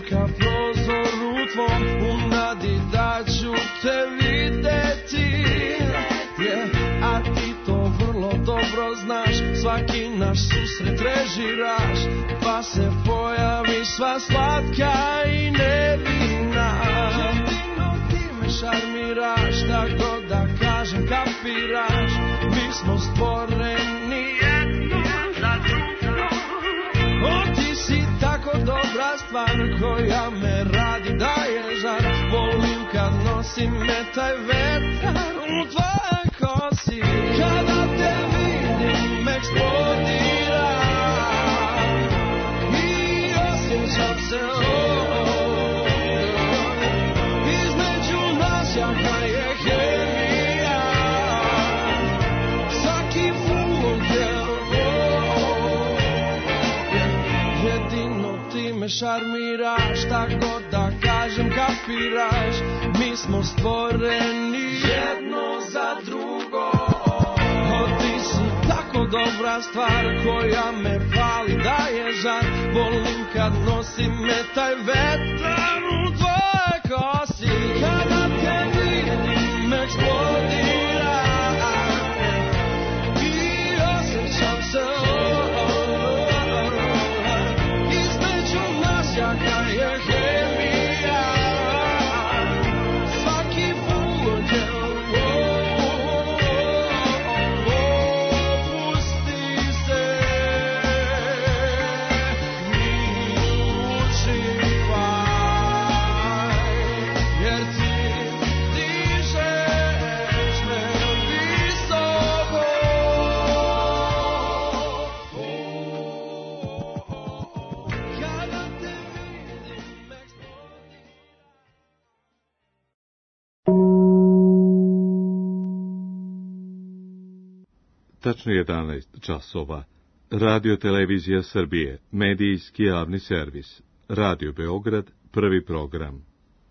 ka prozoru tvom, u nadi da ću te videti. A ti to vrlo dobro znaš, svaki naš susret režiraš, pa se pojavi sva slatka i nevina. Jedino ti me šarmiraš, da god da kažem kapiraš, mi smo stvoreni jedno za drugo. O, ti si tako dobra stvar koja me radi daje žar, volim kad nosi me taj vetar u tvoje kosi. Kada te vidim eksplodira i osjećam se između nas jaka je hemija, svaki put jedino ti me šarmiraš, tako god da kažem kapiraš, mi smo stvoreni jedno za drugo. O, ti si tako dobra stvar koja me pali, daje žar, volim kad nosi me taj vetar u tvoje kosi. Kada te vidim eksplodira i osjećam se između nas jaka je hemija, svaki put je opusti se, mi učivaj, jer ti dižeš me visoko. Kada te vidim Tačno 11 časova. Radio Televizija Srbije, medijski javni servis. Radio Beograd, prvi program.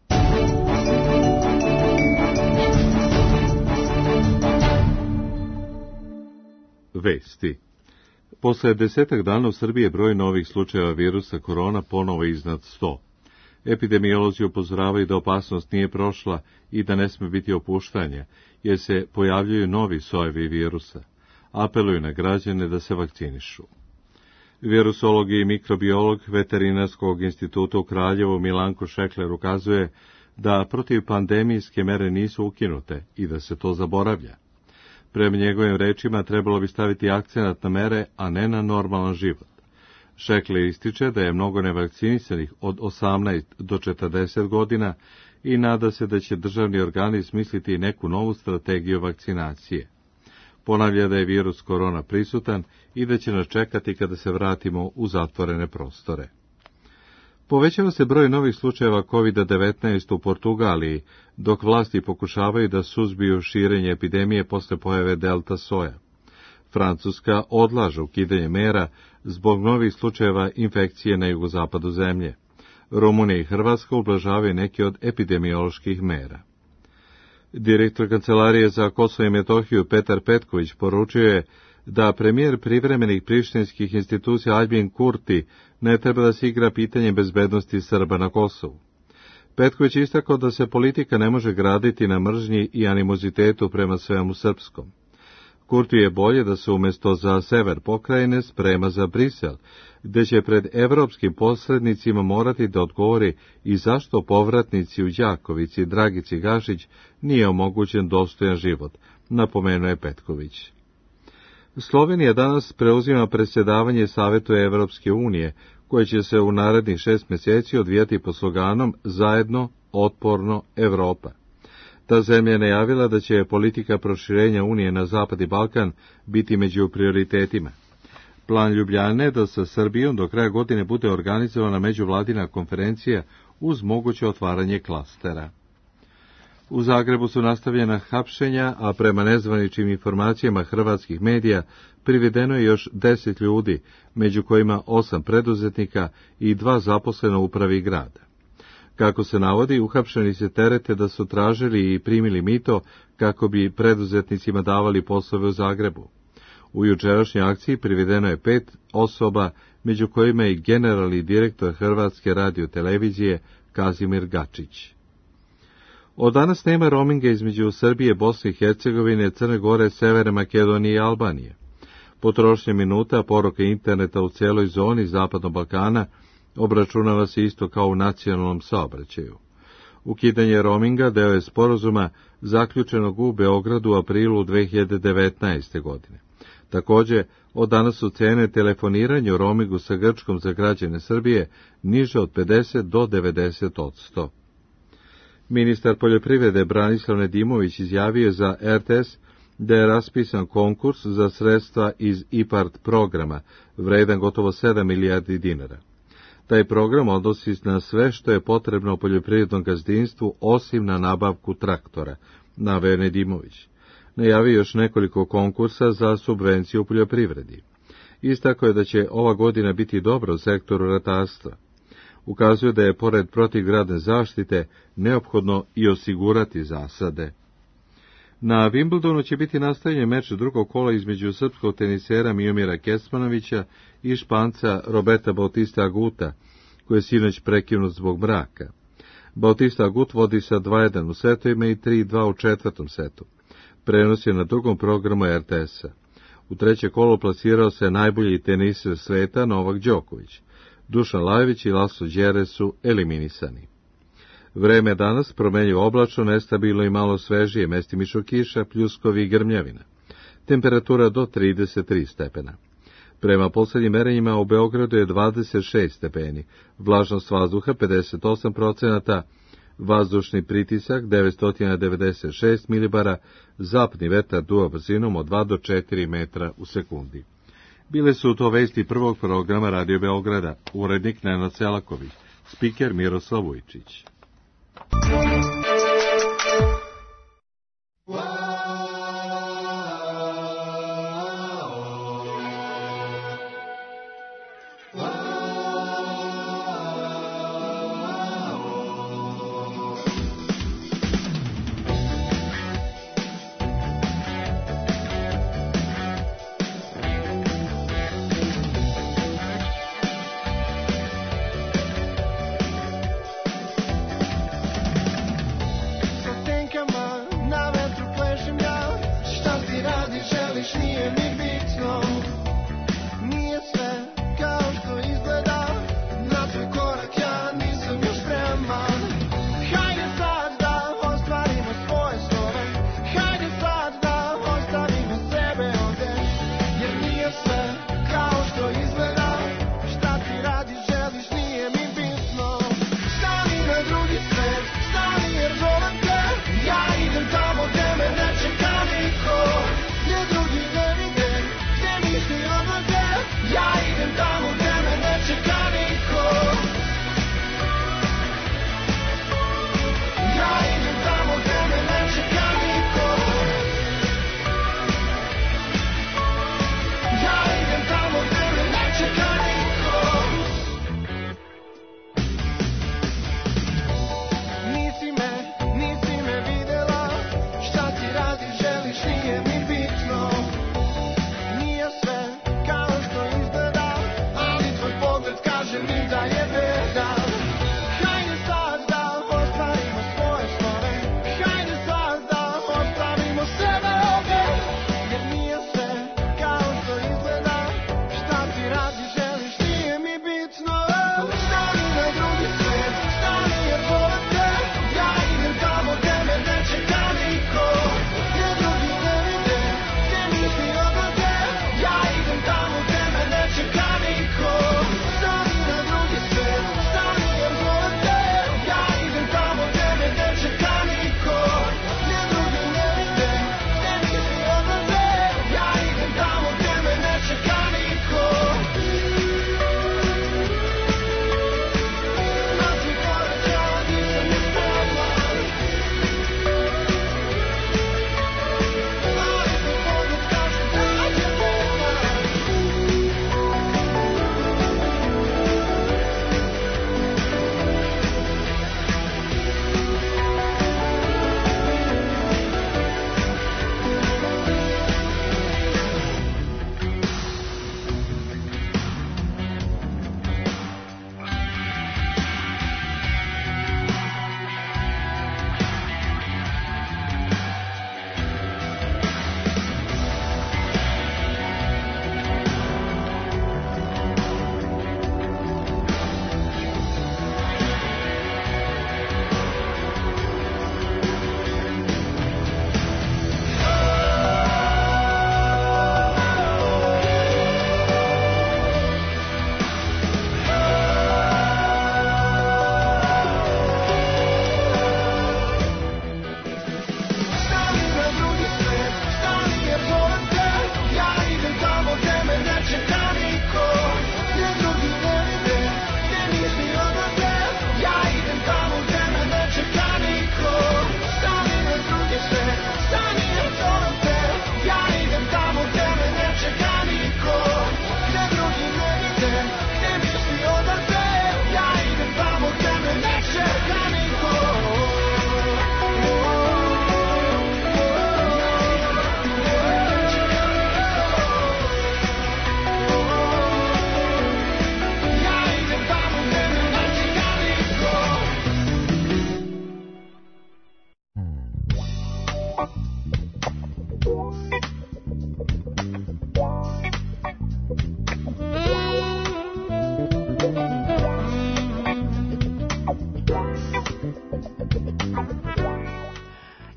Vesti. Posle 10 dana u Srbiji je broj novih slučajeva virusa korona ponovo iznad 100. Epidemiolozi upozoravaju da opasnost nije prošla i da ne sme biti opuštanja, jer se pojavljuju novi sojevi virusa. Apeluju na građane da se vakcinišu. Virusolog i mikrobiolog Veterinarskog instituta u Kraljevu Milanko Šekler ukazuje da protivpandemijske mere nisu ukinute i da se to zaboravlja. Prema njegovim rečima trebalo bi staviti akcenat na mere, a ne na normalan život. Šekler ističe da je mnogo nevakcinisanih od 18 do 40 godina i nada se da će državni organi smisliti neku novu strategiju vakcinacije. Ponavlja da je virus korona prisutan i da će nas čekati kada se vratimo u zatvorene prostore. Povećava se broj novih slučajeva COVID-19 u Portugaliji, dok vlasti pokušavaju da suzbiju širenje epidemije posle pojave delta soja. Francuska odlaže ukidanje mera zbog novih slučajeva infekcije na jugozapadu zemlje. Rumunija i Hrvatska ublažavaju neke od epidemioloških mera. Direktor Kancelarije za Kosovo i Metohiju Petar Petković poručuje da premijer privremenih prištinskih institucija Aljbin Kurti ne treba da se igra pitanje bezbednosti Srba na Kosovu. Petković istakao da se politika ne može graditi na mržnji i animozitetu prema svemu srpskom. Kurti je bolje da se umjesto za sever pokrajine sprema za Brisel, gde će pred evropskim posrednicima morati da odgovori i zašto povratnici u Đakovici Dragici Gašić nije omogućen dostojan život, napomenuo je Petković. Slovenija danas preuzima predsjedavanje Savetu Evropske unije, koje će se u narednih 6 mjeseci odvijati pod sloganom Zajedno, otporno, Evropa. Ta zemlja je najavila da će politika proširenja Unije na Zapad i Balkan biti među prioritetima. Plan Ljubljane je da sa Srbijom do kraja godine bude organizovana međuvladina konferencija uz moguće otvaranje klastera. U Zagrebu su nastavljena hapšenja, a prema nezvaničnim informacijama hrvatskih medija privedeno je još 10 ljudi, među kojima 8 preduzetnika i 2 zaposlena u upravi grada. Kako se navodi, uhapšeni se terete da su tražili i primili mito kako bi preduzetnicima davali poslove u Zagrebu. U jučerašnjoj akciji privedeno je 5 osoba među kojima i generalni direktor Hrvatske radiotelevizije Kazimir Gačić. Od danas nema roaminga između Srbije, Bosne i Hercegovine, Crne Gore, Severne Makedonije i Albanije. Potrošnja minuta, poruke interneta u cijeloj zoni Zapadnog Balkana obračunava se isto kao u nacionalnom saobraćaju. Ukidanje roaminga deo je sporazuma zaključenog u Beogradu u aprilu 2019. godine. Također, od danas su cene telefoniranja u roamingu sa Grčkom za građane Srbije niže od 50 do 90%. Ministar poljoprivrede Branislav Nedimović izjavio za RTS da je raspisan konkurs za sredstva iz IPARD programa, vredan gotovo 7 milijardi dinara. Taj program odnosi na sve što je potrebno poljoprivrednom gazdinstvu, osim na nabavku traktora, naveo Nedimović. Najavio još nekoliko konkursa za subvenciju u poljoprivredi. Istakao je da će ova godina biti dobra u sektoru ratarstva. Ukazuje da je, pored protivgradne zaštite, neophodno i osigurati zasade. Na Wimbledonu će biti nastavljen meč drugog kola između srpskog tenisera Miomira Kecmanovića i Španca Roberta Bautista Aguta, koji je sinoć prekinut zbog mraka. Bautista Agut vodi sa 2:1 u setovima i 3:2 u četvrtom setu. Prenos je na drugom programu RTS-a. U treće kolo plasirao se najbolji teniser sveta Novak Đoković. Dušan Lajović i Laslo Đere su eliminisani. Vreme danas promenljivo oblačno, nestabilno i malo svežije, mestimično kiša, pljuskovi i grmljavina. Temperatura do 33 stepena. Prema posljednjim merenjima u Beogradu je 26 stepeni, vlažnost vazduha 58%, vazdušni pritisak 996 milibara, zapadni vetar duva brzinom od 2 do 4 metra u sekundi. Bile su to vesti prvog programa Radio Beograda, urednik Nenad Selaković, spiker Miroslav Vujčić.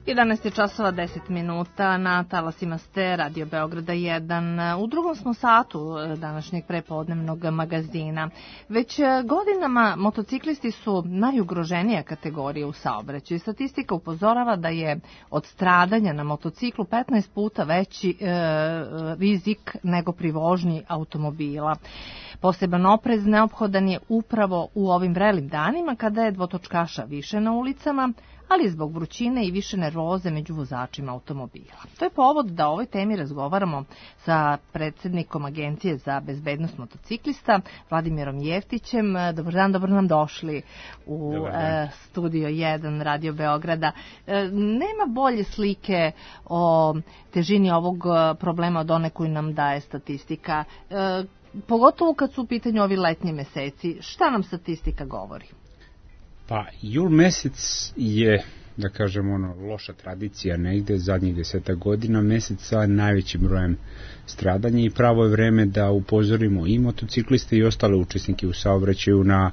11 časova 10 minuta na talasima ste Radio Beograda 1. U drugom smo satu današnjeg prepodnevnog magazina. Već godinama motociklisti su najugroženija kategorija u saobraćaju. Statistika upozorava da je od stradanja na motociklu 15 puta veći rizik nego pri vožnji automobila. Poseban oprez neophodan je upravo u ovim vrelim danima kada je dvotočkaša više na ulicama, ali zbog vrućine i više nervoze među vozačima automobila. To je povod da o ovoj temi razgovaramo sa predsjednikom Agencije za bezbednost motociklista, Vladimirom Jeftićem. Dobar dan, dobro nam došli u Studio 1 Radio Beograda. Nema bolje slike o težini ovog problema od one koju nam daje statistika, pogotovo kad su u pitanju ovi letnji meseci. Šta nam statistika govori? Pa, jul mesec je, da kažemo, loša tradicija negde, zadnjih 10 godina, mesec sa najvećim brojem stradanja i pravo je vreme da upozorimo i motocikliste i ostale učesnike u saobraćaju na,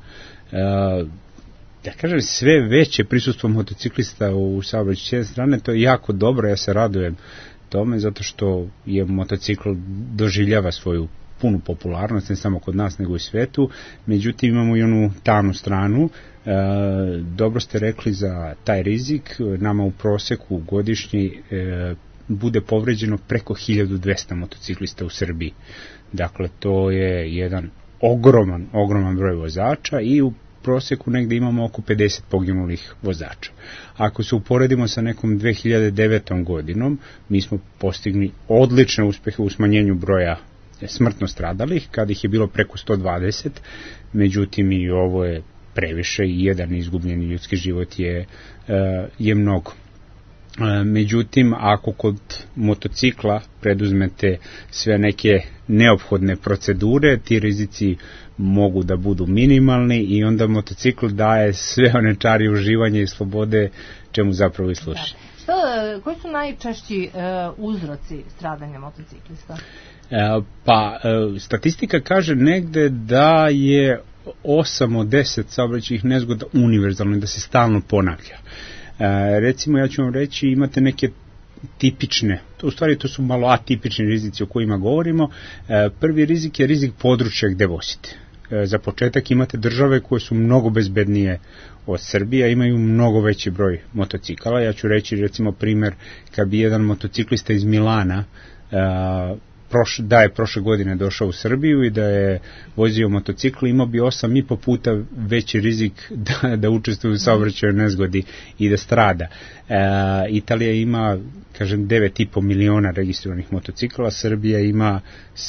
da kažem, sve veće prisustvo motociklista u saobraćaju. S jedne strane, to je jako dobro, ja se radujem tome, zato što je motocikl doživljava svoju punu popularnost, ne samo kod nas nego i svetu, međutim imamo i onu tamnu stranu. Dobro ste rekli za taj rizik, nama u proseku godišnji bude povređeno preko 1200 motociklista u Srbiji. Dakle, to je jedan ogroman broj vozača i u proseku negde imamo oko 50 poginulih vozača. Ako se uporedimo sa nekom 2009. godinom, mi smo postigli odlične uspehe u smanjenju broja smrtno stradalih, kada ih je bilo preko 120, međutim i ovo je previše i jedan izgubljeni ljudski život je mnogo. Međutim, ako kod motocikla preduzmete sve neke neophodne procedure, ti rizici mogu da budu minimalni i onda motocikl daje sve one čari uživanja i slobode čemu zapravo i služi. Koji su najčešći uzroci stradanja motociklista? Pa, statistika kaže negde da je 8 od 10 saobraćajnih nezgoda univerzalno i da se stalno ponavlja. Recimo, ja ću vam reći, imate neke tipične, u stvari to su malo atipični rizici o kojima govorimo. Prvi rizik je rizik područja gde vozite. Za početak imate države koje su mnogo bezbednije od Srbije, a imaju mnogo veći broj motocikala. Ja ću reći, recimo, primjer, kad bi jedan motociklista iz Milana da je prošle godine došao u Srbiju i da je vozio motocikl, imao bi 8,5 puta veći rizik da učestvuje u saobraćajnoj nezgodi i da strada. Italija ima, kažem, 9,5 miliona registrovanih motocikla, Srbija ima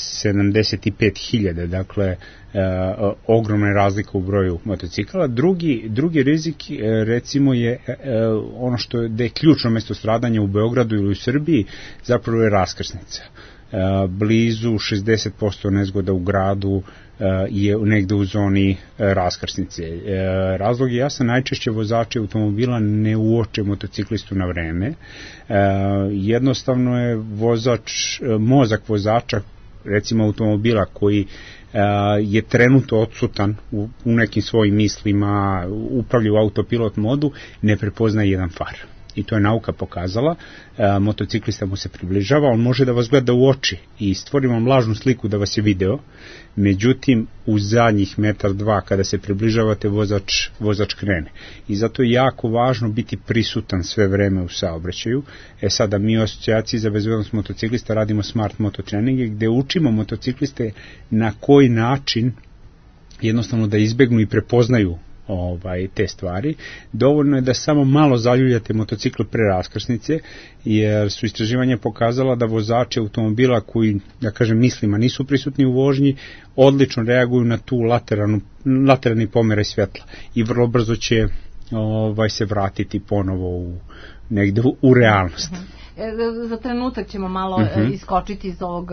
75.000, dakle ogromna je razlika u broju motocikala. Drugi rizik, recimo, je ono da je ključno mesto stradanja u Beogradu ili u Srbiji, zapravo je raskrsnica. Blizu 60% nezgoda u gradu je negde u zoni raskrsnice. Razlog je jasan, najčešće vozači automobila ne uoče motociklistu na vreme. Jednostavno je mozak vozača, recimo automobila, koji je trenutno odsutan u nekim svojim mislima, upravlja u autopilot modu, ne prepoznaje jedan far. I to je nauka pokazala, motociklista mu se približava, on može da vas gleda u oči i stvori vam lažnu sliku da vas je video, međutim u zadnjih metar, dva kada se približavate, vozač krene. I zato je jako važno biti prisutan sve vreme u saobraćaju. Sada mi u asocijaciji za bezbednost motociklista radimo smart mototreninge gde učimo motocikliste na koji način jednostavno da izbegnu i prepoznaju te stvari. Dovoljno je da samo malo zaljuljate motocikl pre raskrsnice, jer su istraživanja pokazala da vozači automobila koji, da kažem, mislima nisu prisutni u vožnji, odlično reaguju na tu lateralni pomeraj svjetla i vrlo brzo će se vratiti ponovo negde u realnost. Za trenutak ćemo malo iskočiti iz ovog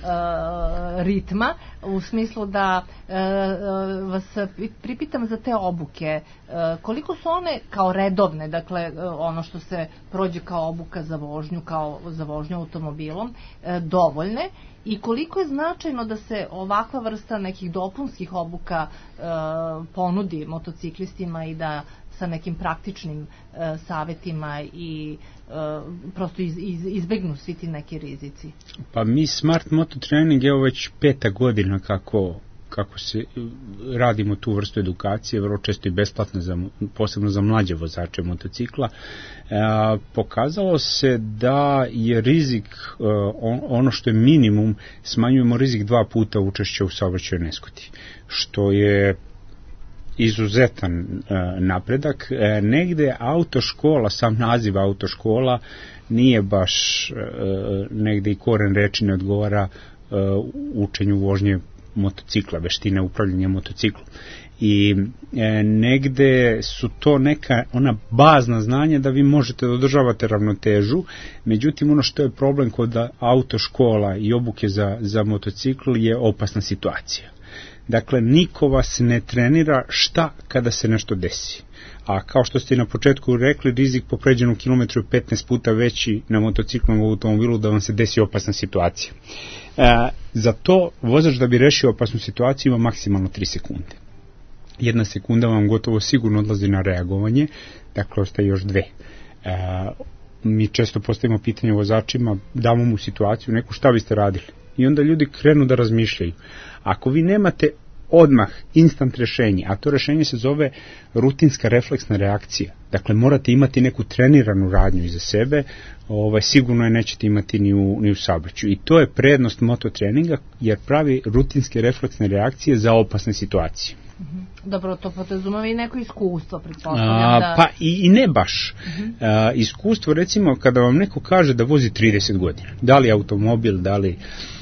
ritma, u smislu da vas pripitam za te obuke. Koliko su one kao redovne, dakle ono što se prođe kao obuka za vožnju, kao za vožnju automobilom, dovoljne? I koliko je značajno da se ovakva vrsta nekih dopunskih obuka ponudi motociklistima i da sa nekim praktičnim savjetima i prosto izbegnu svi ti neki rizici? Pa mi Smart Moto Trening evo već 5. godina kako se radimo tu vrstu edukacije, vrlo često i besplatno, posebno za mlađe vozače motocikla. Pokazalo se da je rizik, ono što je minimum, smanjujemo rizik 2 puta učešća u saobraćajnoj nesreći, što je izuzetan napredak. Negde autoškola, sam naziv autoškola nije baš negde i koren reči ne odgovara učenju vožnje motocikla, veštine upravljanja motociklom. I negde su to neka ona bazna znanja da vi možete da održavate ravnotežu, međutim ono što je problem kod autoškola i obuke za motocikl je opasna situacija. Dakle, niko vas ne trenira šta kada se nešto desi. A kao što ste na početku rekli, rizik po pređenom kilometru je 15 puta veći na motociklnom automobilu da vam se desi opasna situacija. Za to vozač da bi rešio opasnu situaciju ima maksimalno 3 sekunde. 1 sekunda vam gotovo sigurno odlazi na reagovanje, dakle ostaje još 2. Mi često postavimo pitanje vozačima, damo mu situaciju, neku šta biste radili? I onda ljudi krenu da razmišljaju. Ako vi nemate odmah instant rešenje, a to rešenje se zove rutinska refleksna reakcija, dakle morate imati neku treniranu radnju iza sebe, sigurno je nećete imati ni u saobraćaju. I to je prednost mototreninga, jer pravi rutinske refleksne reakcije za opasne situacije. Dobro, to podrazumeva i neko iskustvo, pretpostavljam da... Pa i ne baš. Iskustvo, recimo, kada vam neko kaže da vozi 30 godina, da li automobil, da li...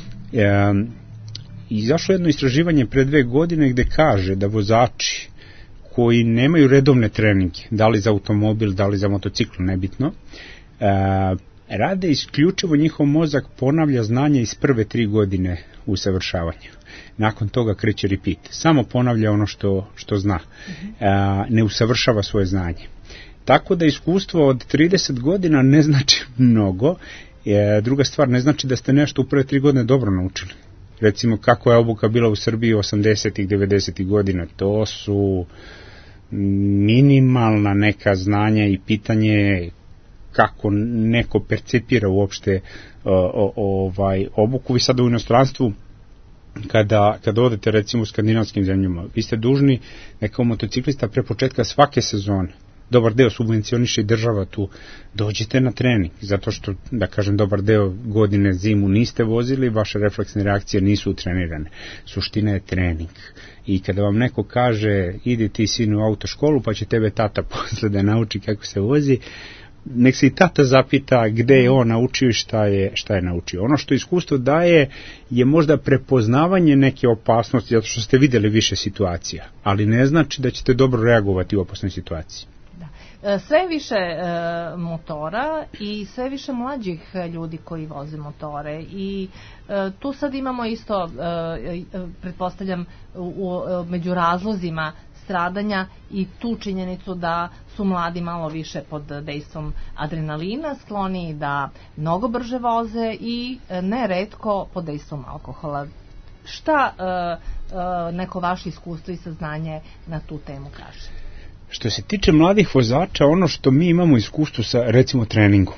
Izašlo jedno istraživanje pre 2 godine gde kaže da vozači koji nemaju redovne treninge, da li za automobil, da li za motocikl, nebitno, rade isključivo, njihov mozak ponavlja znanje iz prve 3 godine usavršavanja. Nakon toga kreće repeat. Samo ponavlja ono što zna. Ne usavršava svoje znanje. Tako da iskustvo od 30 godina ne znači mnogo. Druga stvar, ne znači da ste nešto u prve 3 godine dobro naučili. Recimo kako je obuka bila u Srbiji 80-ih, 90-ih godina, to su minimalna neka znanja i pitanje kako neko percepira uopšte obuku. Vi sada u inostranstvu, kada odete recimo u skandinavskim zemljama, vi ste dužni kao motociklista pre početka svake sezone, dobar deo subvencioniše i država tu, dođite na trening, zato što, da kažem, dobar deo godine zimu niste vozili, vaše refleksne reakcije nisu utrenirane. Suština je trening. I kada vam neko kaže, idi ti sinu u autoškolu, pa će tebe tata posle da nauči kako se vozi, nek se i tata zapita gde je on naučio i šta je naučio. Ono što iskustvo daje je možda prepoznavanje neke opasnosti, zato što ste videli više situacija, ali ne znači da ćete dobro reagovati u opasnoj situaciji. Sve više motora i sve više mlađih ljudi koji voze motore i tu sad imamo isto, pretpostavljam, među razlozima stradanja i tu činjenicu da su mladi malo više pod dejstvom adrenalina, skloni da mnogo brže voze i neretko pod dejstvom alkohola. Šta neko vaše iskustvo i saznanje na tu temu kaže? Što se tiče mladih vozača, ono što mi imamo iskustvo sa, recimo, treningom,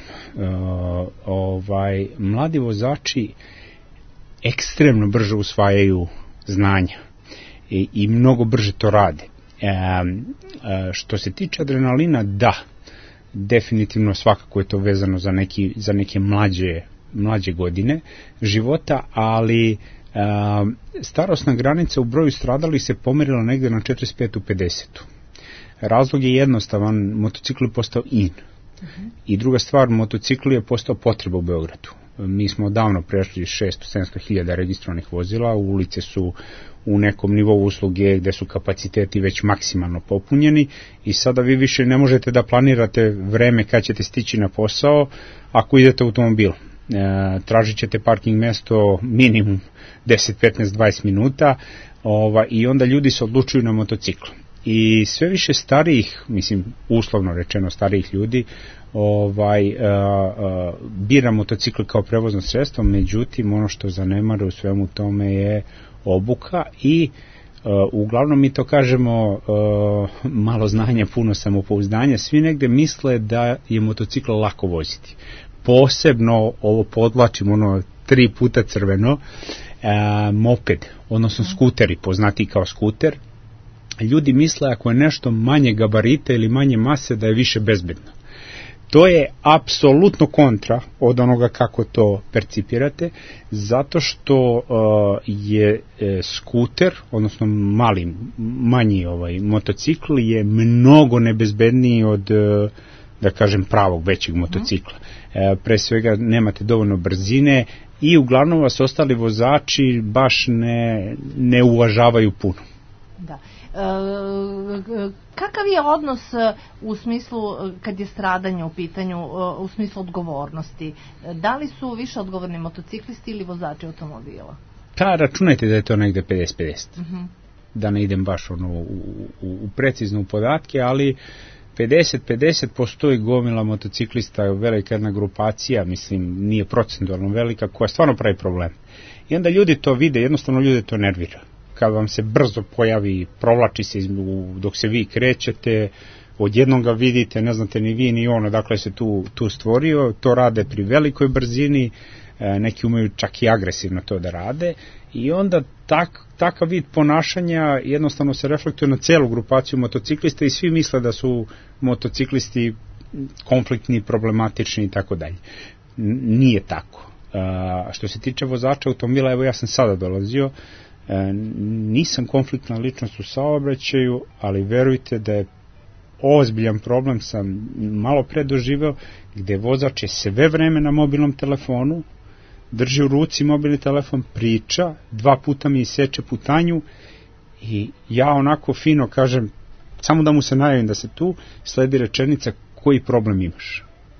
mladi vozači ekstremno brže usvajaju znanja i mnogo brže to rade. Što se tiče adrenalina, da, definitivno svakako je to vezano za neke mlađe godine života, ali starosna granica u broju stradalih se pomerila negde na 45. 50. Razlog je jednostavan, motocikl je postao in. I druga stvar, motocikl je postao potreba u Beogradu. Mi smo davno prešli 600-700 hiljada registrovanih vozila, ulice su u nekom nivou usluge gde su kapaciteti već maksimalno popunjeni i sada vi više ne možete da planirate vreme kad ćete stići na posao ako idete automobilom. Tražit ćete parking mesto minimum 10, 15, 20 minuta i onda ljudi se odlučuju na motocikl. I sve više starijih, mislim uslovno rečeno starijih ljudi, bira motocikl kao prevozno sredstvo, međutim ono što zanemare u svemu tome je obuka i Uglavnom mi to kažemo malo znanja, puno samopouzdanja. Svi negde misle da je motocikl lako voziti. Posebno ovo podvlačim 3 puta crveno, moped, odnosno skuteri, poznati kao skuter. Ljudi misle ako je nešto manje gabarita ili manje mase da je više bezbedno. To je apsolutno kontra od onoga kako to percipirate, zato što je skuter, odnosno manji motocikl je mnogo nebezbedniji od, da kažem, pravog većeg motocikla. Pre svega nemate dovoljno brzine i uglavnom vas ostali vozači baš ne uvažavaju puno. Da. Kakav je odnos u smislu, kad je stradanje u pitanju, u smislu odgovornosti? Da li su više odgovorni motociklisti ili vozači automobila? Pa računajte da je to negde 50-50. Da ne idem baš u precizno podatke, ali 50-50 postoji gomila motociklista, velika jedna grupacija, mislim nije procentualno velika, koja stvarno pravi problem. I onda ljudi to vide, jednostavno ljude to nervira. Kad vam se brzo pojavi, provlači se dok se vi krećete, odjednom ga vidite, ne znate ni vi ni ono, dakle se tu stvorio, to rade pri velikoj brzini, neki umeju čak i agresivno to da rade i onda takav vid ponašanja jednostavno se reflektuje na celu grupaciju motociklista i svi misle da su motociklisti konfliktni, problematični i tako dalje. Nije tako. Što se tiče vozača automobila, evo ja sam sada dolazio, nisam konfliktna ličnost u saobraćaju, ali verujte da je ozbiljan problem sam malo pre doživeo, gde vozač je sve vreme na mobilnom telefonu, drži u ruci mobilni telefon, priča, 2 puta mi iseče putanju i ja onako fino kažem, samo da mu se najavim da se tu, sledi rečenica koji problem imaš.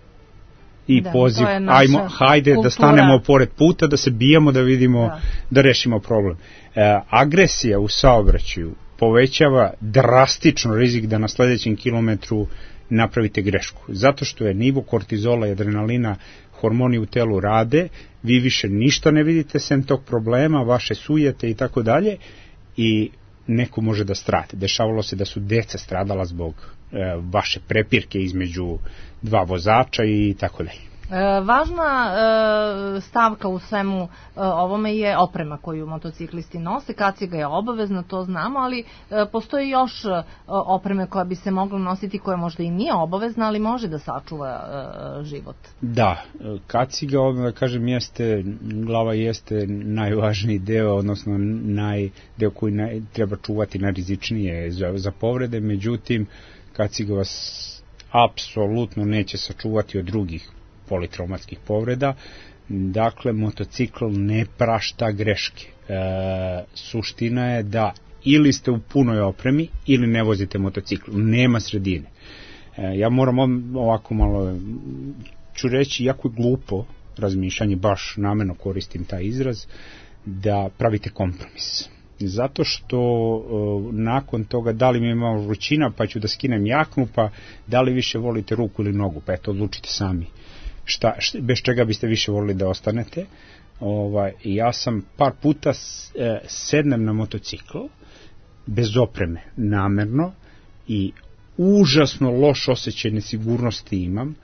I poziv, ajmo, hajde kultura. Da stanemo pored puta, da se bijamo, da vidimo, da rešimo problem. Agresija u saobraćaju povećava drastično rizik da na sledećem kilometru napravite grešku. Zato što je nivo kortizola i adrenalina, hormoni u telu rade, vi više ništa ne vidite sem tog problema, vaše sujete i tako dalje i neko može da strada. Dešavalo se da su deca stradala zbog vaše prepirke između 2 vozača i tako dalje. Važna stavka u svemu ovome je oprema koju motociklisti nose. Kaciga je obavezna, to znamo, ali postoji još opreme koja bi se mogla nositi, koja možda i nije obavezna, ali može da sačuva život. Da, kaciga, da kažem, glava jeste najvažniji deo, odnosno deo koji treba čuvati najrizičnije za povrede, međutim, kaciga vas apsolutno neće sačuvati od drugih politraumatskih povreda. Dakle, motocikl ne prašta greške. Suština je da ili ste u punoj opremi ili ne vozite motocikl. Nema sredine. Ja moram ovako malo ću reći, jako je glupo razmišljanje, baš namerno koristim taj izraz, da pravite kompromis. Zato što nakon toga da li mi imamo vrućina pa ću da skinem jaknu, pa da li više volite ruku ili nogu, pa eto odlučite sami bez čega biste više volili da ostanete. Ja sam par puta sednem na motocikl bez opreme namerno i užasno loš osjećaj nesigurnosti imam.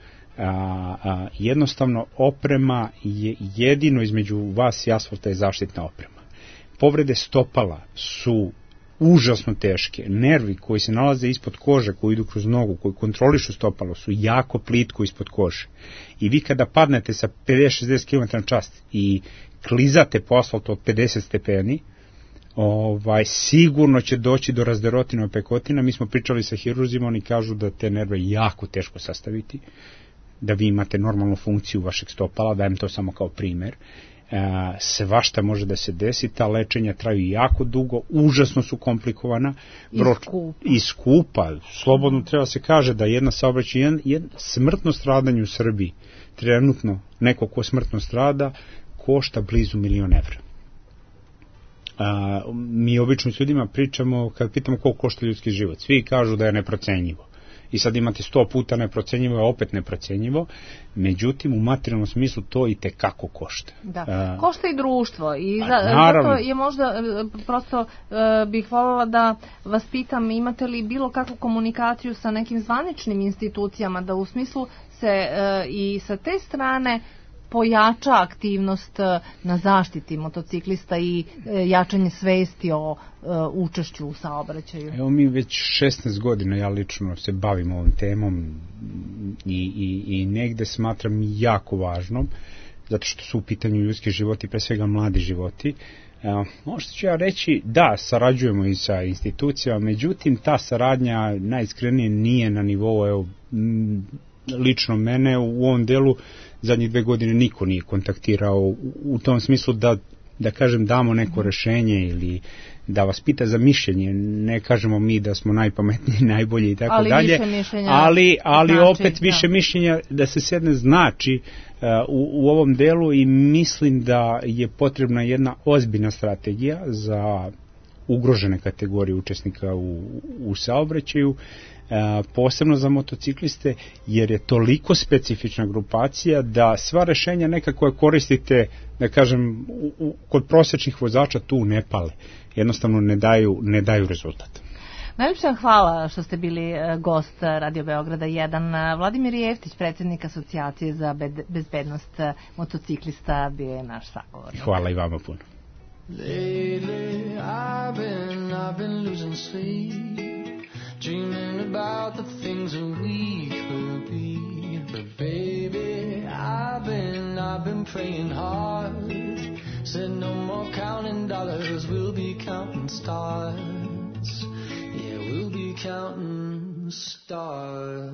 Jednostavno oprema je jedino između vas i asfalta je zaštitna oprema. Povrede stopala su užasno teške. Nervi koji se nalaze ispod kože, koji idu kroz nogu, koji kontrolišu stopalo, su jako plitko ispod kože. I vi kada padnete sa 50-60 km/h i klizate po asfaltu od 50 stepeni, sigurno će doći do razderotina i pekotina. Mi smo pričali sa hirurzima, oni kažu da te nerve jako teško sastaviti, da vi imate normalnu funkciju vašeg stopala, dajem to samo kao primer. Svašta može da se desi, ta lečenja traju jako dugo, užasno su komplikovana i skupa. Slobodno treba se kaže da jedna saobraćaj, smrtno stradanje u Srbiji, trenutno neko ko smrtno strada, košta blizu 1 milion evra. Mi obično s ljudima pričamo, kad pitamo koliko košta ljudski život, svi kažu da je neprocenjivo. i sad imate 100 puta neprocenjivo, a opet neprocenjivo, međutim u materijalnom smislu to i tekako košta. Da, košta i društvo i naravno. zato je možda prosto bih voljela da vas pitam, imate li bilo kakvu komunikaciju sa nekim zvaničnim institucijama da u smislu se i sa te strane pojača aktivnost na zaštiti motociklista i jačanje svesti o učešću u saobraćaju? Evo mi već 16 godina ja lično se bavim ovom temom i negde smatram jako važnom, zato što su u pitanju ljudski životi, pre svega mladi životi. Možda ću ja reći da sarađujemo i sa institucijama, međutim ta saradnja najiskrenije nije na nivou, evo, lično mene u ovom delu zadnjih 2 godine niko nije kontaktirao u tom smislu da kažem damo neko rešenje ili da vas pita za mišljenje. Ne kažemo mi da smo najpametniji, najbolji i tako dalje, ali opet više mišljenja da se sedne znači u ovom delu i mislim da je potrebna jedna ozbiljna strategija za ugrožene kategorije učesnika u saobraćaju, posebno za motocikliste, jer je toliko specifična grupacija da sva rešenja neka koja koristite, da kažem, kod prosječnih vozača tu ne pale. Jednostavno ne daju rezultat. Najljepša hvala što ste bili gost Radio Beograda 1. Vladimir Jeftić, predsjednik Asocijacije za bezbednost motociklista, bio je naš sagovornik. Hvala i vama puno. Lately I've been losing sleep, dreaming about the things that we could be. But baby, I've been praying hard. Said no more counting dollars, we'll be counting stars. Yeah, we'll be counting stars.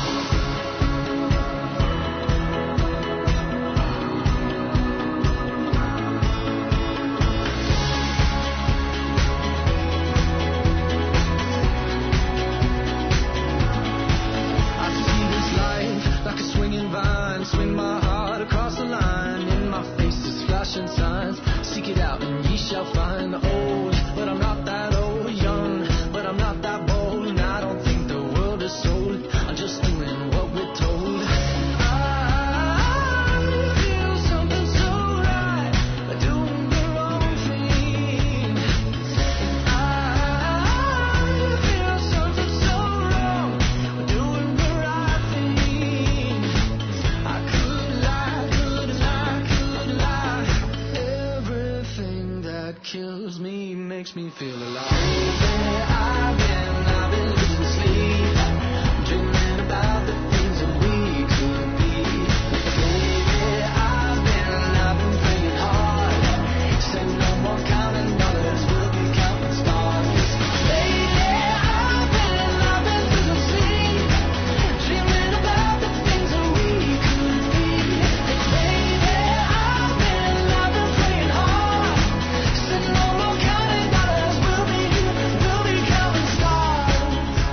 Like a swinging vine, swing my heart across the line. In my face is flashing signs. Seek it out and ye shall find. Old, but I'm not that old. Young, but I'm not that bold. And I don't think the world is sold. I'm just doing what we're told. I feel something so right, doing the wrong thing. I feel something so wrong, doing the right thing. Kills me, makes me feel alive. I've been losing sleep, dreaming about the things that we could be. Baby, I've been praying hard. Say no more counting dollars, we'll be counting stars. Baby, I've been losing sleep, dreaming about the things that we could be. Baby, I've been praying hard. No more counting dollars, we'll be counting stars.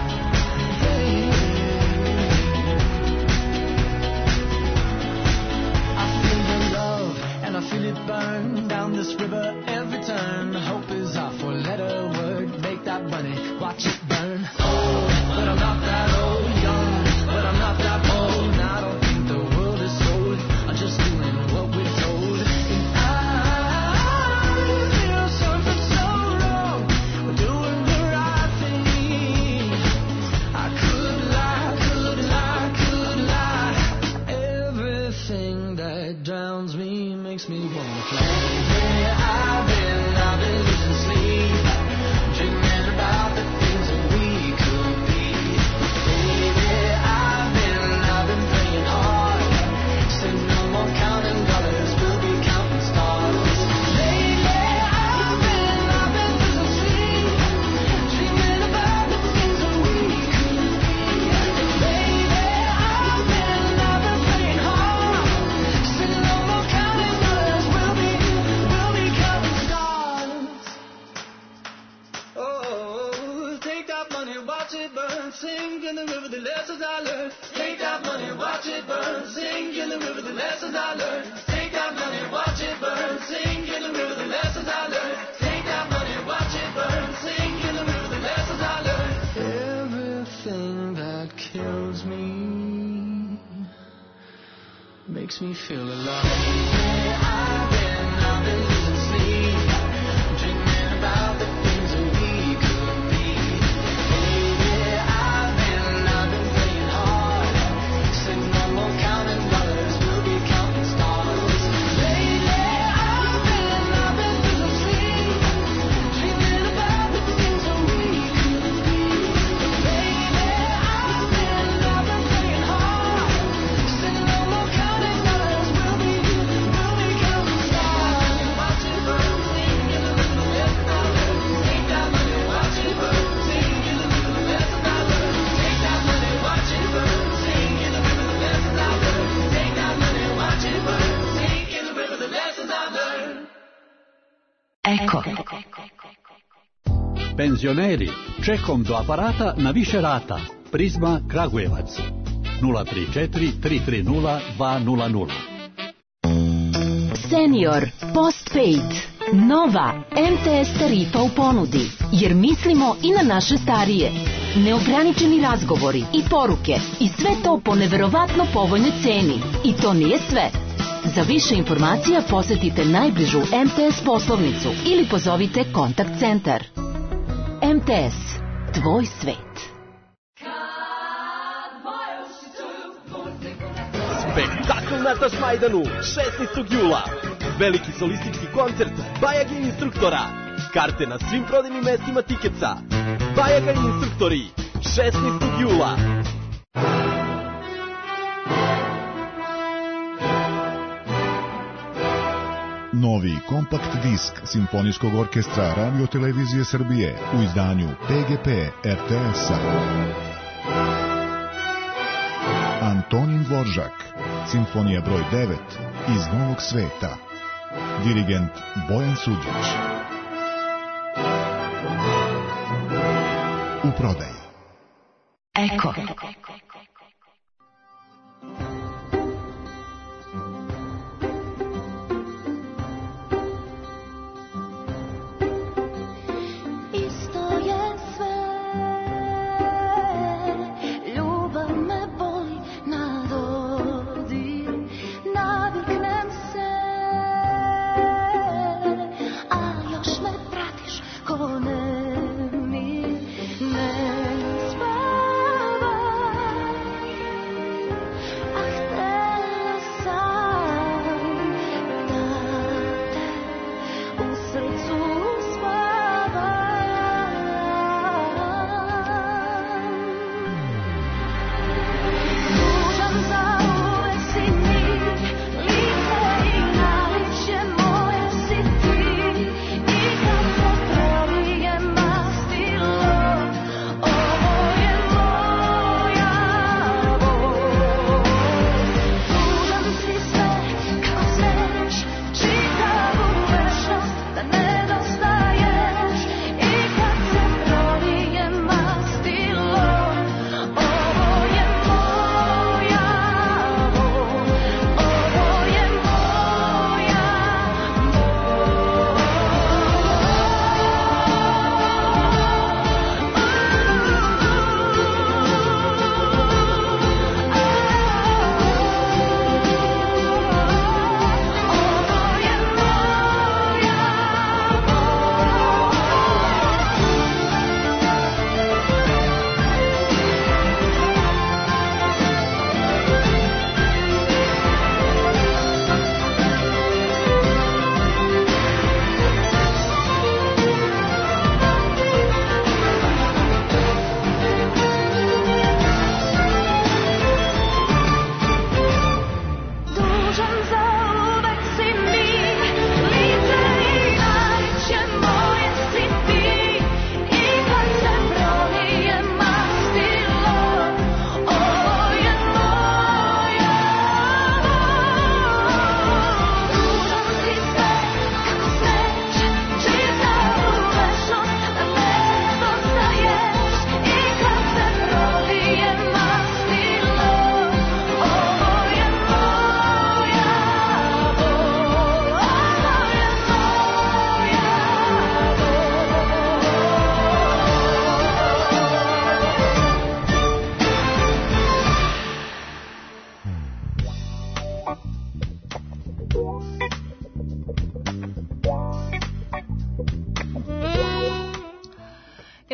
I feel the love and I feel it burn down this river every turn. Hope is our four-letter word. Make that money, watch it burn. Old, but I'm not that old. Young, but I'm not that bold. And I don't think the world is sold. I'm just doing what we're told. And I feel something so wrong. We're doing the right thing. I could lie. Everything that drowns me makes me wanna fly. I've been losing sleep, dreaming about the things that we could be. Baby, I've been praying hard. Say no more counting dollars, we'll be counting stars. Lately, I've been losing sleep, dreaming about the things that we could be. Baby, I've been praying hard. Say no more counting dollars, we'll be counting stars. Oh, take that money, watch it burn, sink in the river, the lessons I learned. Take that money, watch it burn, sink in the river, the lessons I learned. Take that money, watch it burn, sink in the river, the lessons I learned. Take that money, watch it burn, sink in the river, the lessons I learned. Everything that makes me feel alive. I've been losing sleep, dreaming about the things that we could be. Baby, I've been playing hard, sitting no more counting dollars, we'll be counting stars. Lately, I've been losing sleep, dreaming about the things that we could be. Baby, I've been playing hard, sitting no more counting dollars, we'll be counting stars. Watch it burn, sing, get a little lesson I learned. Take that money, watch it burn, sing, get a little lesson I learned. Take that money, watch it burn, sing, get a little lesson I learned. Take that money, watch it burn, sing, get a little lessons I learned. Eko. Penzioneri, čekom do aparata na više rata. Prizma Kragujevac. 034 330 200. Senior Postpaid. Nova MTS tarifa u ponudi, jer mislimo i na naše starije. Neograničeni razgovori i poruke i sve to po neverovatno povoljnoj ceni. I to nije sve. Za više informacija posetite najbližu MTS poslovnicu ili pozovite kontakt centar. MTS. Tvoj svet. Spektakl na Tašmajdanu, 16. jula. Veliki solistički koncert Bajaga instruktora. Karte na svim prodajnim mestima Tiketsa. Bajaga instruktori, 16. jula. Novi kompakt disk Simfonijskog orkestra Radio-televizije Srbije u izdanju PGP RTS-a. Antonin Dvoržak, Simfonija broj 9 iz Novog sveta. Dirigent Bojan Suđić. U prodaji. Eko. Isto je sve, ljubav me boli na dodir, naviknem se, a još me pratiš ko nemir, ne spavam.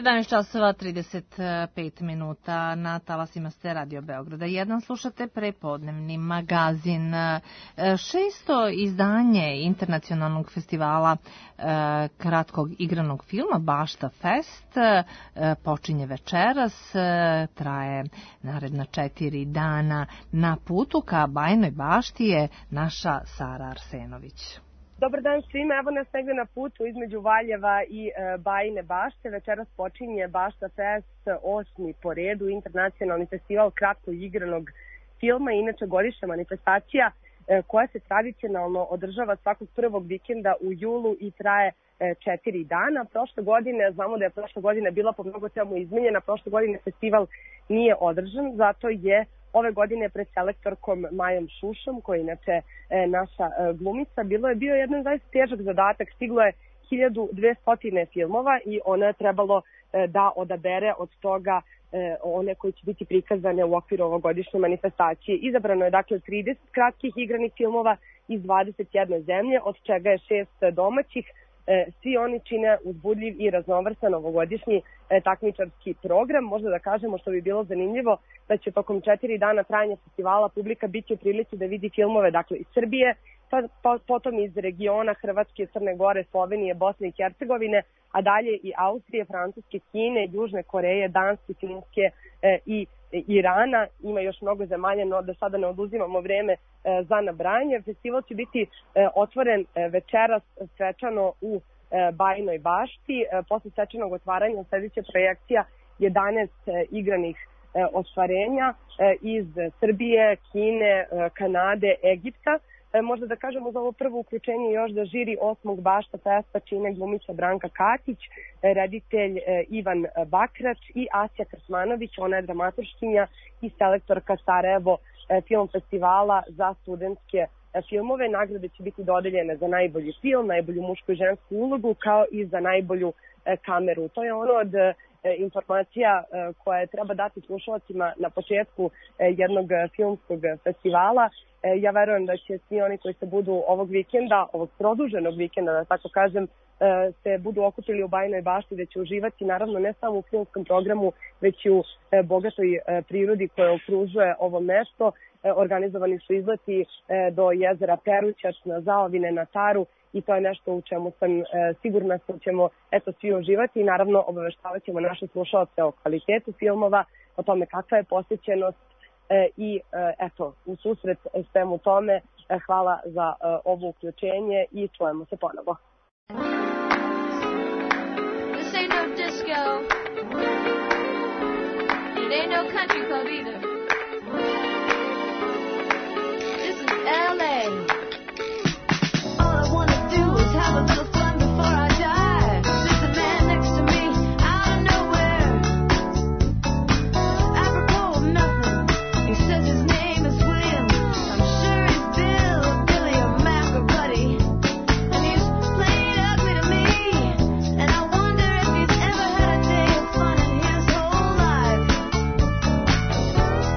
11 časova 35 minuta na talasima ste Radio Beograda. Jedan slušate prepodnevni magazin. 600 izdanje internacionalnog festivala kratkog igranog filma Bašta Fest počinje večeras, traje naredna 4 dana. Na putu ka Bajinoj Bašti je naša Sara Arsenović. Dobar dan svima, evo nas negde na putu između Valjeva i Bajine Bašte. Večeras počinje Bašta Fest, 8. po redu, internacionalni festival kratkog igranog filma, inače godišnja manifestacija koja se tradicionalno održava svakog prvog vikenda u julu i traje 4 dana. Prošle godine, znamo da je prošle godine bila po mnogo čemu izmenjena, prošle godine festival nije održan, zato je ove godine pred selektorkom Majom Šušom, koja je inače naša glumica, bio jedan zaista težak zadatak. Stiglo je 1200 filmova i ona je trebalo da odabere od toga one koji će biti prikazane u okviru ovogodišnje manifestacije. Izabrano je dakle 30 kratkih igranih filmova iz 21 zemlje, od čega je 6 domaćih. Svi oni čine uzbudljiv i raznovrsan ovogodišnji takmičarski program. Možda da kažemo, što bi bilo zanimljivo, da će tokom 4 dana trajanja festivala publika biti u prilici da vidi filmove dakle iz Srbije, potom iz regiona Hrvatske, Crne Gore, Slovenije, Bosne i Hercegovine, a dalje i Austrije, Francuske, Kine, Južne Koreje, Danske, Finske i Irana. Ima još mnogo zemalja, no da sada ne oduzimamo vreme za nabrajanje. Festival će biti otvoren večeras svečano u Bajinoj Bašti. Posle svečanog otvaranja sledeća projekcija 11 igranih ostvarenja iz Srbije, Kine, Kanade, Egipta. Možda da kažemo za ovo prvo uključenje još da žiri 8. Bašta Festa čine glumica Branka Katić, reditelj Ivan Bakrač i Asja Krsmanović, ona je dramaturškinja i selektorka Sarajevo film festivala za studentske filmove. Nagrade će biti dodeljene za najbolji film, najbolju mušku i žensku ulogu, kao i za najbolju kameru. To je ono od informacija koje treba dati slušalcima na početku jednog filmskog festivala. Ja verujem da će svi oni koji se budu ovog vikenda, ovog produženog vikenda, da tako kažem, se budu okupili u Bajinoj Bašti, da će uživati naravno ne samo u filmskom programu, već i u bogatoj prirodi koja okružuje ovo mesto. Organizovani su izleti do jezera Perućac, na Zaovine, na Taru, i to je nešto u čemu sam sigurna da ćemo svi uživati i naravno obaveštavat ćemo naše slušalce o kvalitetu filmova, o tome kakva je posjećenost i u susret svemu tome hvala za ovo uključenje i čujemo se ponovo. This ain't no disco. It ain't no country club either. This is LA. All I wanna do is have a little fun before I die. There's a man next to me out of nowhere. Apropos of nothing, he says his name is William. I'm sure he's Billy or Mac or Buddy. And he's playing ugly to me. And I wonder if he's ever had a day of fun in his whole life.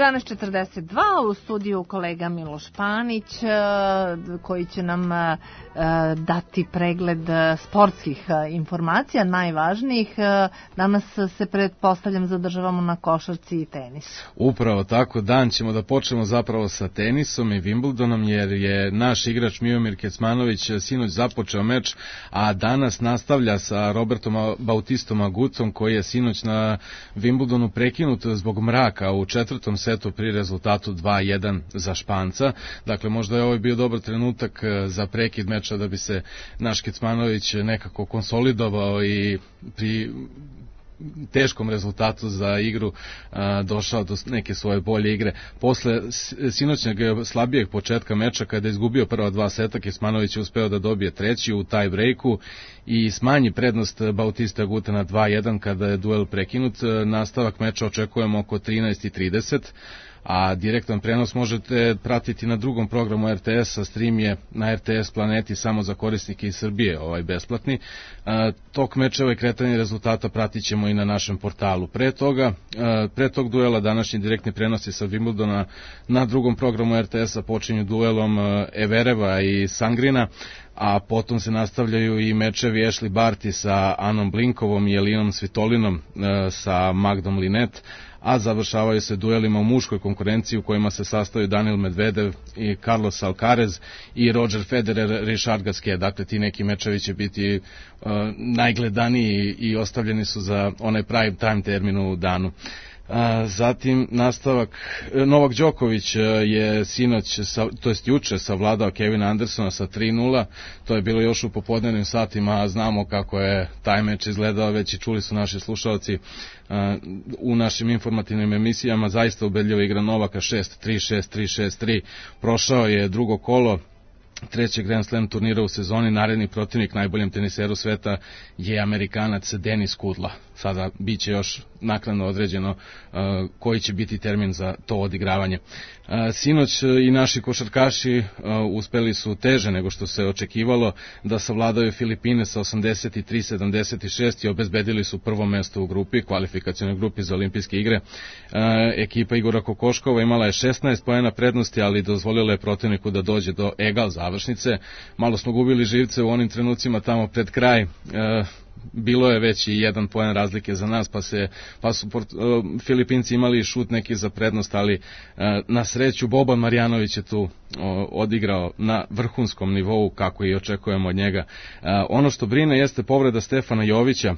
11:42 u studiju kolega Miloš Panić koji će nam dati pregled sportskih informacija, najvažnijih. Danas se pretpostavljam zadržavamo na košarci i tenisu. Upravo tako, dan ćemo da počnemo zapravo sa tenisom i Wimbledonom, jer je naš igrač Miomir Kecmanović sinoć započeo meč, a danas nastavlja sa Robertom Bautistom Agutom, koji je sinoć na Wimbledonu prekinut zbog mraka u četvrtom setu pri rezultatu 2:1 za Španca. Dakle, možda je ovo bio dobar trenutak za prekid meča da bi se naš Kecmanović nekako konsolidovao i pri teškom rezultatu za igru došao do neke svoje bolje igre. Posle sinoćnjeg slabijeg početka meča, kada je izgubio prva dva seta, Kecmanović je uspeo da dobije treći u tie breaku i smanji prednost Bautista Aguta na 2:1 kada je duel prekinut. Nastavak meča očekujemo oko 13:30, a direktan prenos možete pratiti na drugom programu RTS-a, stream je na RTS Planeti samo za korisnike iz Srbije, besplatni. Tok mečeva i kretanje rezultata pratit ćemo i na našem portalu. Pre tog duela današnji direktni prenosi sa Wimbledona na drugom programu RTS-a počinju duelom Evereva i Sangrina, a potom se nastavljaju i mečevi Ashley Barty sa Anom Blinkovom i Elinom Svitolinom sa Magdom Linet, a završavaju se duelima u muškoj konkurenciji u kojima se sastaju Daniil Medvedev i Carlos Alcaraz i Roger Federer, Richard Gasquet. Dakle, ti neki mečevi će biti najgledaniji i ostavljeni su za onaj prime time termin u danu. Zatim nastavak, Novak Đoković je sinoć, to jest juče, savladao Kevina Andersona sa 3:0, to je bilo još u popodnevnim satima, znamo kako je taj meč izgledao, već i čuli su naši slušalci u našim informativnim emisijama. Zaista ubedljiva igra Novaka, 6-3, 6-3, 6-3, prošao je drugo kolo trećeg Grand Slam turnira u sezoni. Naredni protivnik najboljem teniseru sveta je Amerikanac Denis Kudla. Sada biće još naknadno određeno koji će biti termin za to odigravanje. Sinoć i naši košarkaši uspeli su teže nego što se očekivalo da savladaju Filipine sa 83-76 i obezbedili su prvo mesto u grupi, kvalifikacionoj grupi za olimpijske igre. Ekipa Igora Kokoškova imala je 16 poena prednosti, ali dozvolila je protivniku da dođe do egal završnice. Malo smo gubili živce u onim trenucima tamo pred kraj. Bilo je već i 1 poen razlike za nas, pa su Filipinci imali šut neki za prednost, ali na sreću Boban Marjanović je tu odigrao na vrhunskom nivou kako i očekujemo od njega. Ono što brine jeste povreda Stefana Jovića.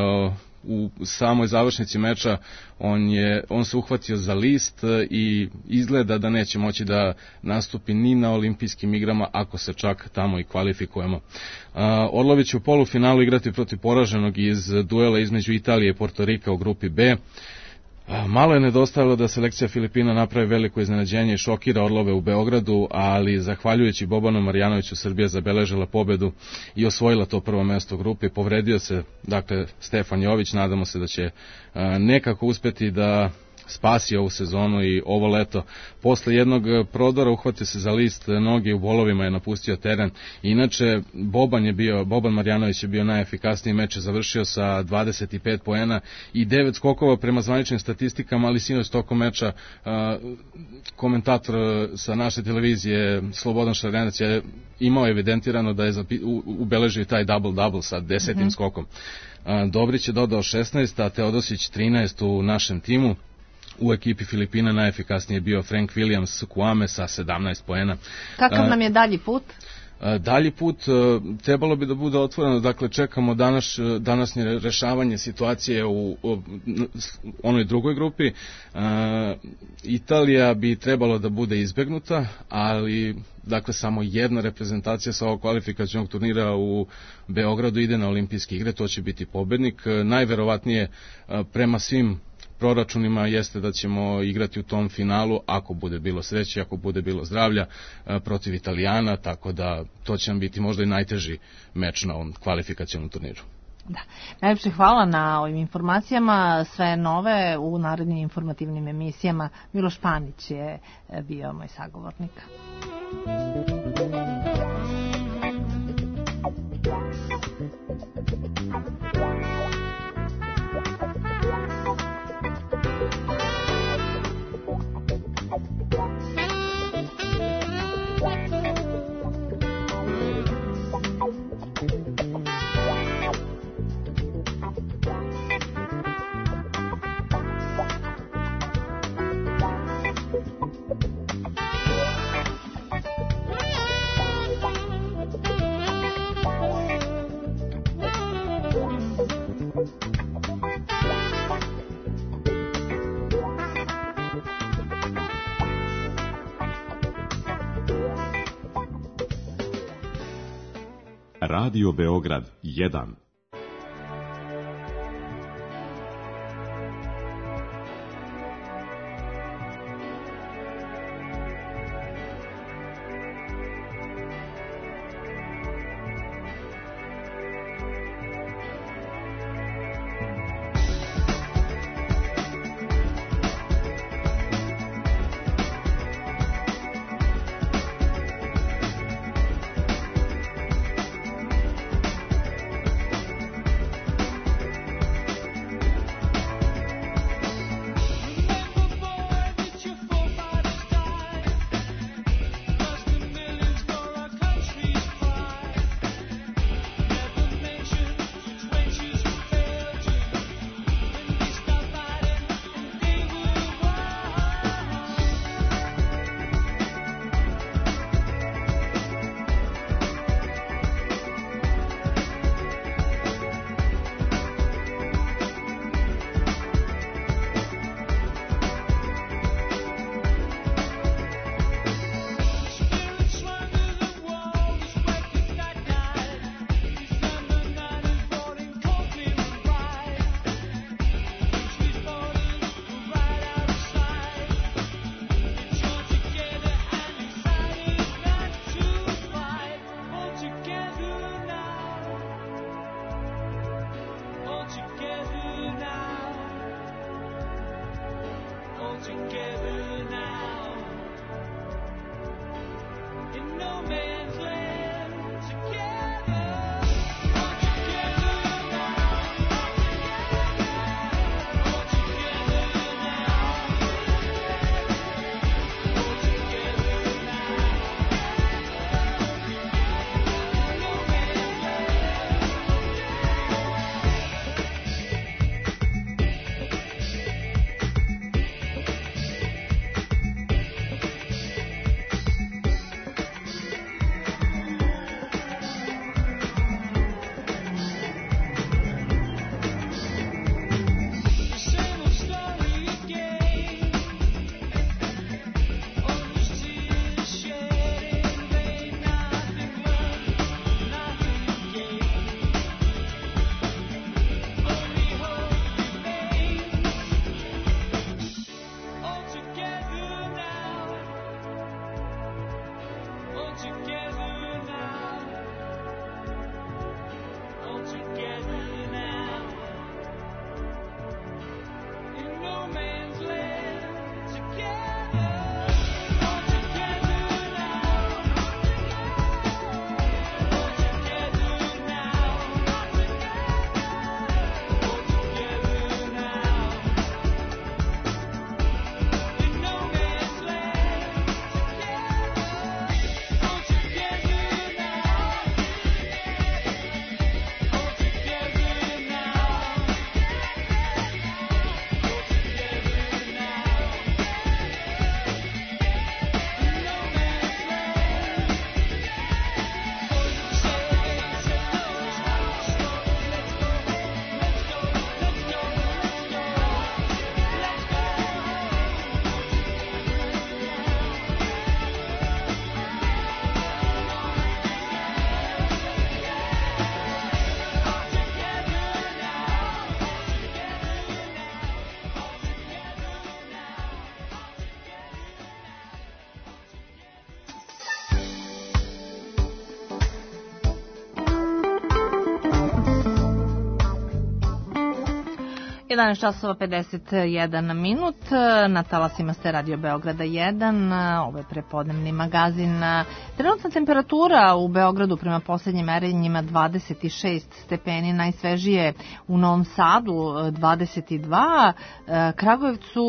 U samoj završnici meča on se uhvatio za list i izgleda da neće moći da nastupi ni na olimpijskim igrama ako se čak tamo i kvalifikujemo. Orlović će u polufinalu igrati protiv poraženog iz duela između Italije i Portorika u grupi B. Malo je nedostajalo da selekcija Filipina napravi veliko iznenađenje i šokira Orlove u Beogradu, ali zahvaljujući Bobanu Marjanoviću Srbija zabeležila pobedu i osvojila to prvo mesto u grupi. Povredio se, dakle, Stefan Jović, nadamo se da će nekako uspeti da spasi ovu sezonu i ovo leto. Posle jednog prodora uhvatio se za list noge, u bolovima je napustio teren. Inače, Boban Marjanović je bio najefikasniji, meč je završio sa 25 poena i 9 skokova prema zvaničnim statistikama, ali sinoć tokom meča komentator sa naše televizije Slobodan Šarenac je imao evidentirano da je ubeležio taj double-double sa 10. skokom. Dobrić je dodao 16, a Teodosić 13 u našem timu. U ekipi Filipina najefikasniji je bio Frank Williams Kwame sa 17 poena. Kakav nam je dalji put? Dalji put trebalo bi da bude otvoreno, dakle čekamo današnje rešavanje situacije u onoj drugoj grupi. Italija bi trebalo da bude izbegnuta, ali dakle samo jedna reprezentacija sa ovog kvalifikacionog turnira u Beogradu ide na olimpijske igre, to će biti pobednik. Najverovatnije prema svim proračunima jeste da ćemo igrati u tom finalu, ako bude bilo sreće, ako bude bilo zdravlja, protiv Italijana, tako da to će nam biti možda i najteži meč na ovom kvalifikacionom turniru. Da. Najljepše hvala na ovim informacijama, sve nove u narednim informativnim emisijama. Miloš Panić je bio moj sagovornik. Radio Beograd 1. Jedan časova 51 minut, na talasima ste Radio Beograda 1, ovo je prepodnevni magazin. Trenutna temperatura u Beogradu prema poslednjim merenjima 26 stepeni, najsvežije u Novom Sadu 22, Kragujevcu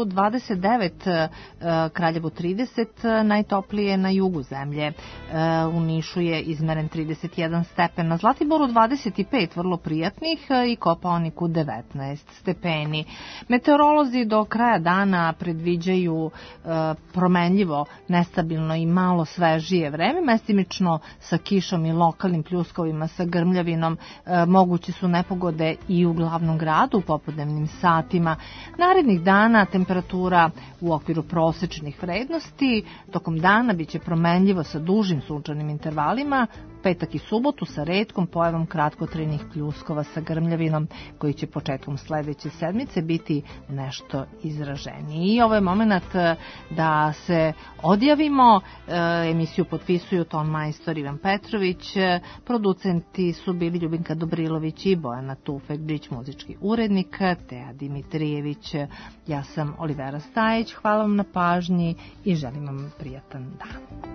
29, Kraljevu 30, najtoplije na jugu zemlje. U Nišu je izmeren 31 stepen, na Zlatiboru 25 vrlo prijatnih i Kopaoniku 19 stepeni. Meteorolozi do kraja dana predviđaju promenljivo, nestabilno i malo svežije vreme, mestimično sa kišom i lokalnim pljuskovima sa grmljavinom. Moguće su nepogode i u glavnom gradu u popodnevnim satima. Narednih dana temperatura u okviru prosečnih vrednosti, tokom dana biće promenljivo sa dužim sunčanim intervalima, petak i subotu sa retkom pojavom kratkotrajnih pljuskova sa grmljavinom, koji će početkom sledeće sedmice biti nešto izraženiji. I ovo je moment da se odjavimo. Emisiju potpisuju ton majstor Ivan Petrović, producenti su bili Ljubinka Dobrilović i Bojana Tufek-Brić, muzički urednik Teja Dimitrijević. Ja sam Olivera Stajić, hvala vam na pažnji i želim vam prijatan dan.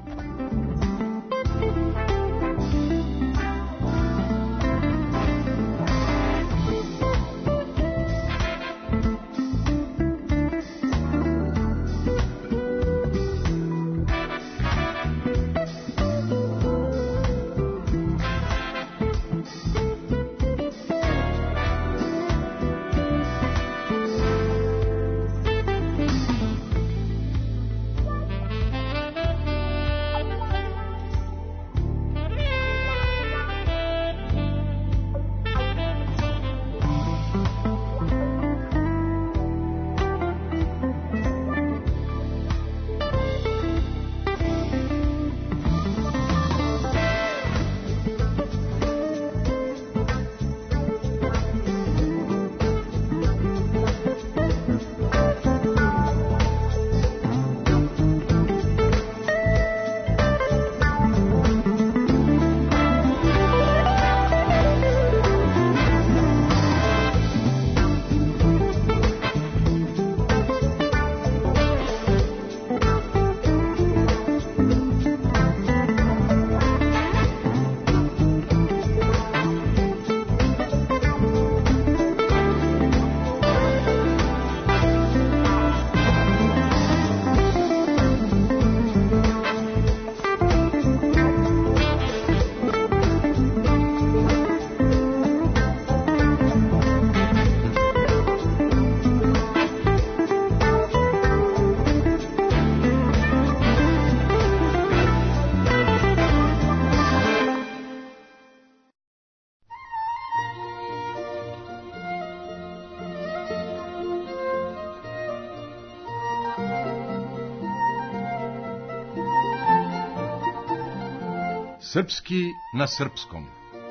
Srpski na srpskom.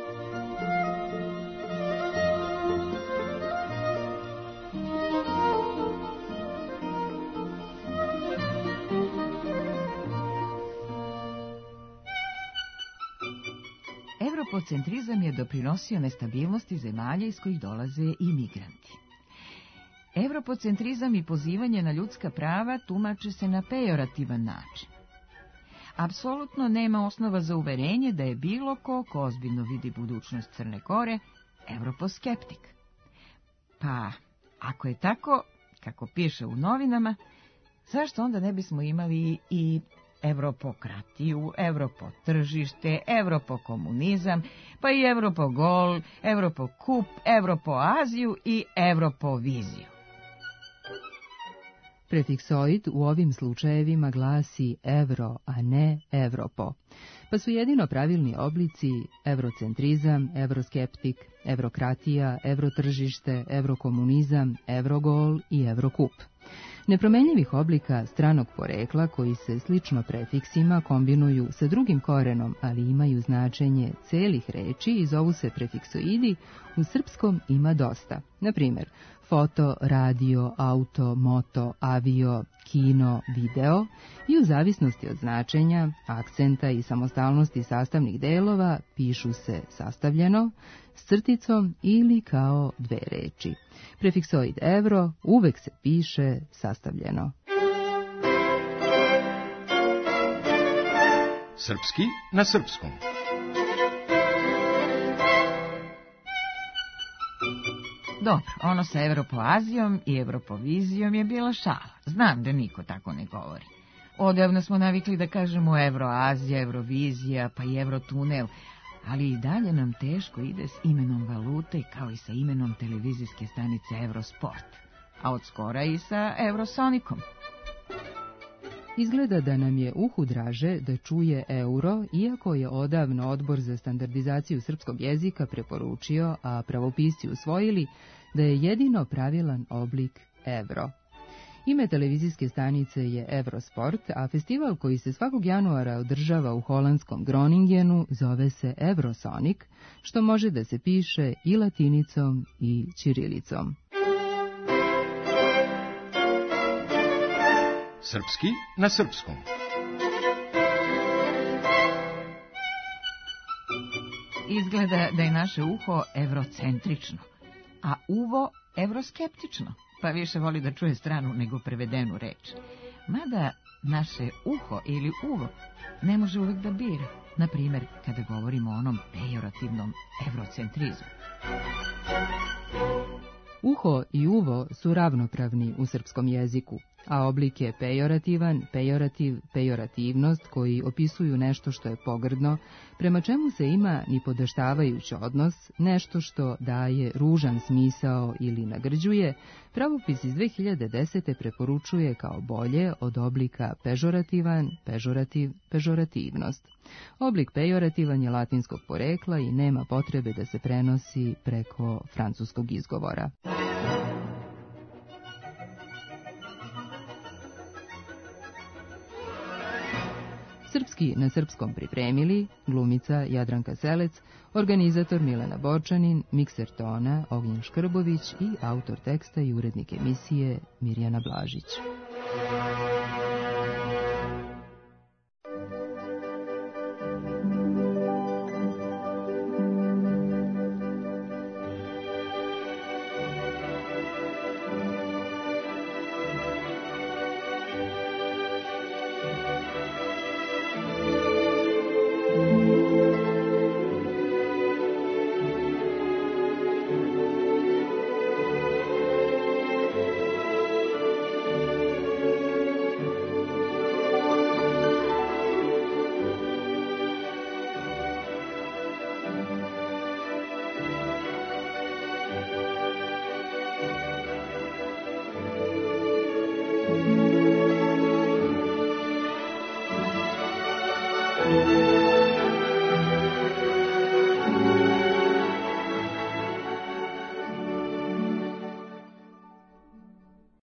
Evropocentrizam je doprinosio nestabilnosti zemalja iz kojih dolaze imigranti. Evropocentrizam i pozivanje na ljudska prava tumače se na pejorativan način. Apsolutno nema osnova za uverenje da je bilo ko ozbiljno vidi budućnost Crne Gore evroposkeptik. Pa, ako je tako, kako piše u novinama, zašto onda ne bismo imali i evropokratiju, evropotržište, evropokomunizam, pa i evropogol, evropokup, evropoaziju i evropoviziju? Prefiksoid u ovim slučajevima glasi evro, a ne Evropo, pa su jedino pravilni oblici evrocentrizam, evroskeptik, evrokratija, evrotržište, evrokomunizam, evrogol i evrokup. Nepromenljivih oblika stranog porekla koji se slično prefiksima kombinuju sa drugim korenom, ali imaju značenje celih reči i zovu se prefiksoidi, u srpskom ima dosta. Na primjer, foto, radio, auto, moto, avio, kino, video i u zavisnosti od značenja, akcenta i samostalnosti sastavnih delova pišu se sastavljeno, s crticom ili kao dve reči. Prefiksoid evro uvek se piše sastavljeno. Srpski na srpskom. Dobro, ono sa Evropoazijom i Evropovizijom je bila šala. Znam da niko tako ne govori. Odavno smo navikli da kažemo Evroazija, Eurovizija, pa i Evrotunel, ali i dalje nam teško ide s imenom valute kao i sa imenom televizijske stanice Eurosport, a od skora i sa Eurosonikom. Izgleda da nam je uhu draže da čuje euro, iako je odavno Odbor za standardizaciju srpskog jezika preporučio, a pravopisci usvojili, da je jedino pravilan oblik evro. Ime televizijske stanice je Eurosport, a festival koji se svakog januara održava u holandskom Groningenu zove se Eurosonic, što može da se piše i latinicom i ćirilicom. Srpski na srpskom. Izgleda da je naše uho evrocentrično, a uvo evroskeptično, pa više voli da čuje stranu nego prevedenu reč. Mada naše uho ili uvo ne može uvek da bira, na primjer kada govorimo o onom pejorativnom evrocentrizmu. Uho i uvo su ravnopravni u srpskom jeziku, a oblik je pejorativan, pejorativ, pejorativnost koji opisuju nešto što je pogrdno, prema čemu se ima nipodaštavajući odnos, nešto što daje ružan smisao ili nagrđuje, pravopis iz 2010. preporučuje kao bolje od oblika pežorativan, pežorativ, pežorativnost. Oblik pejorativan je latinskog porekla i nema potrebe da se prenosi preko francuskog izgovora. Srpski na srpskom pripremili glumica Jadranka Selec, organizator Milena Borčanin, mikser tona Ognjen Škrbović i autor teksta i urednik emisije Mirjana Blažić.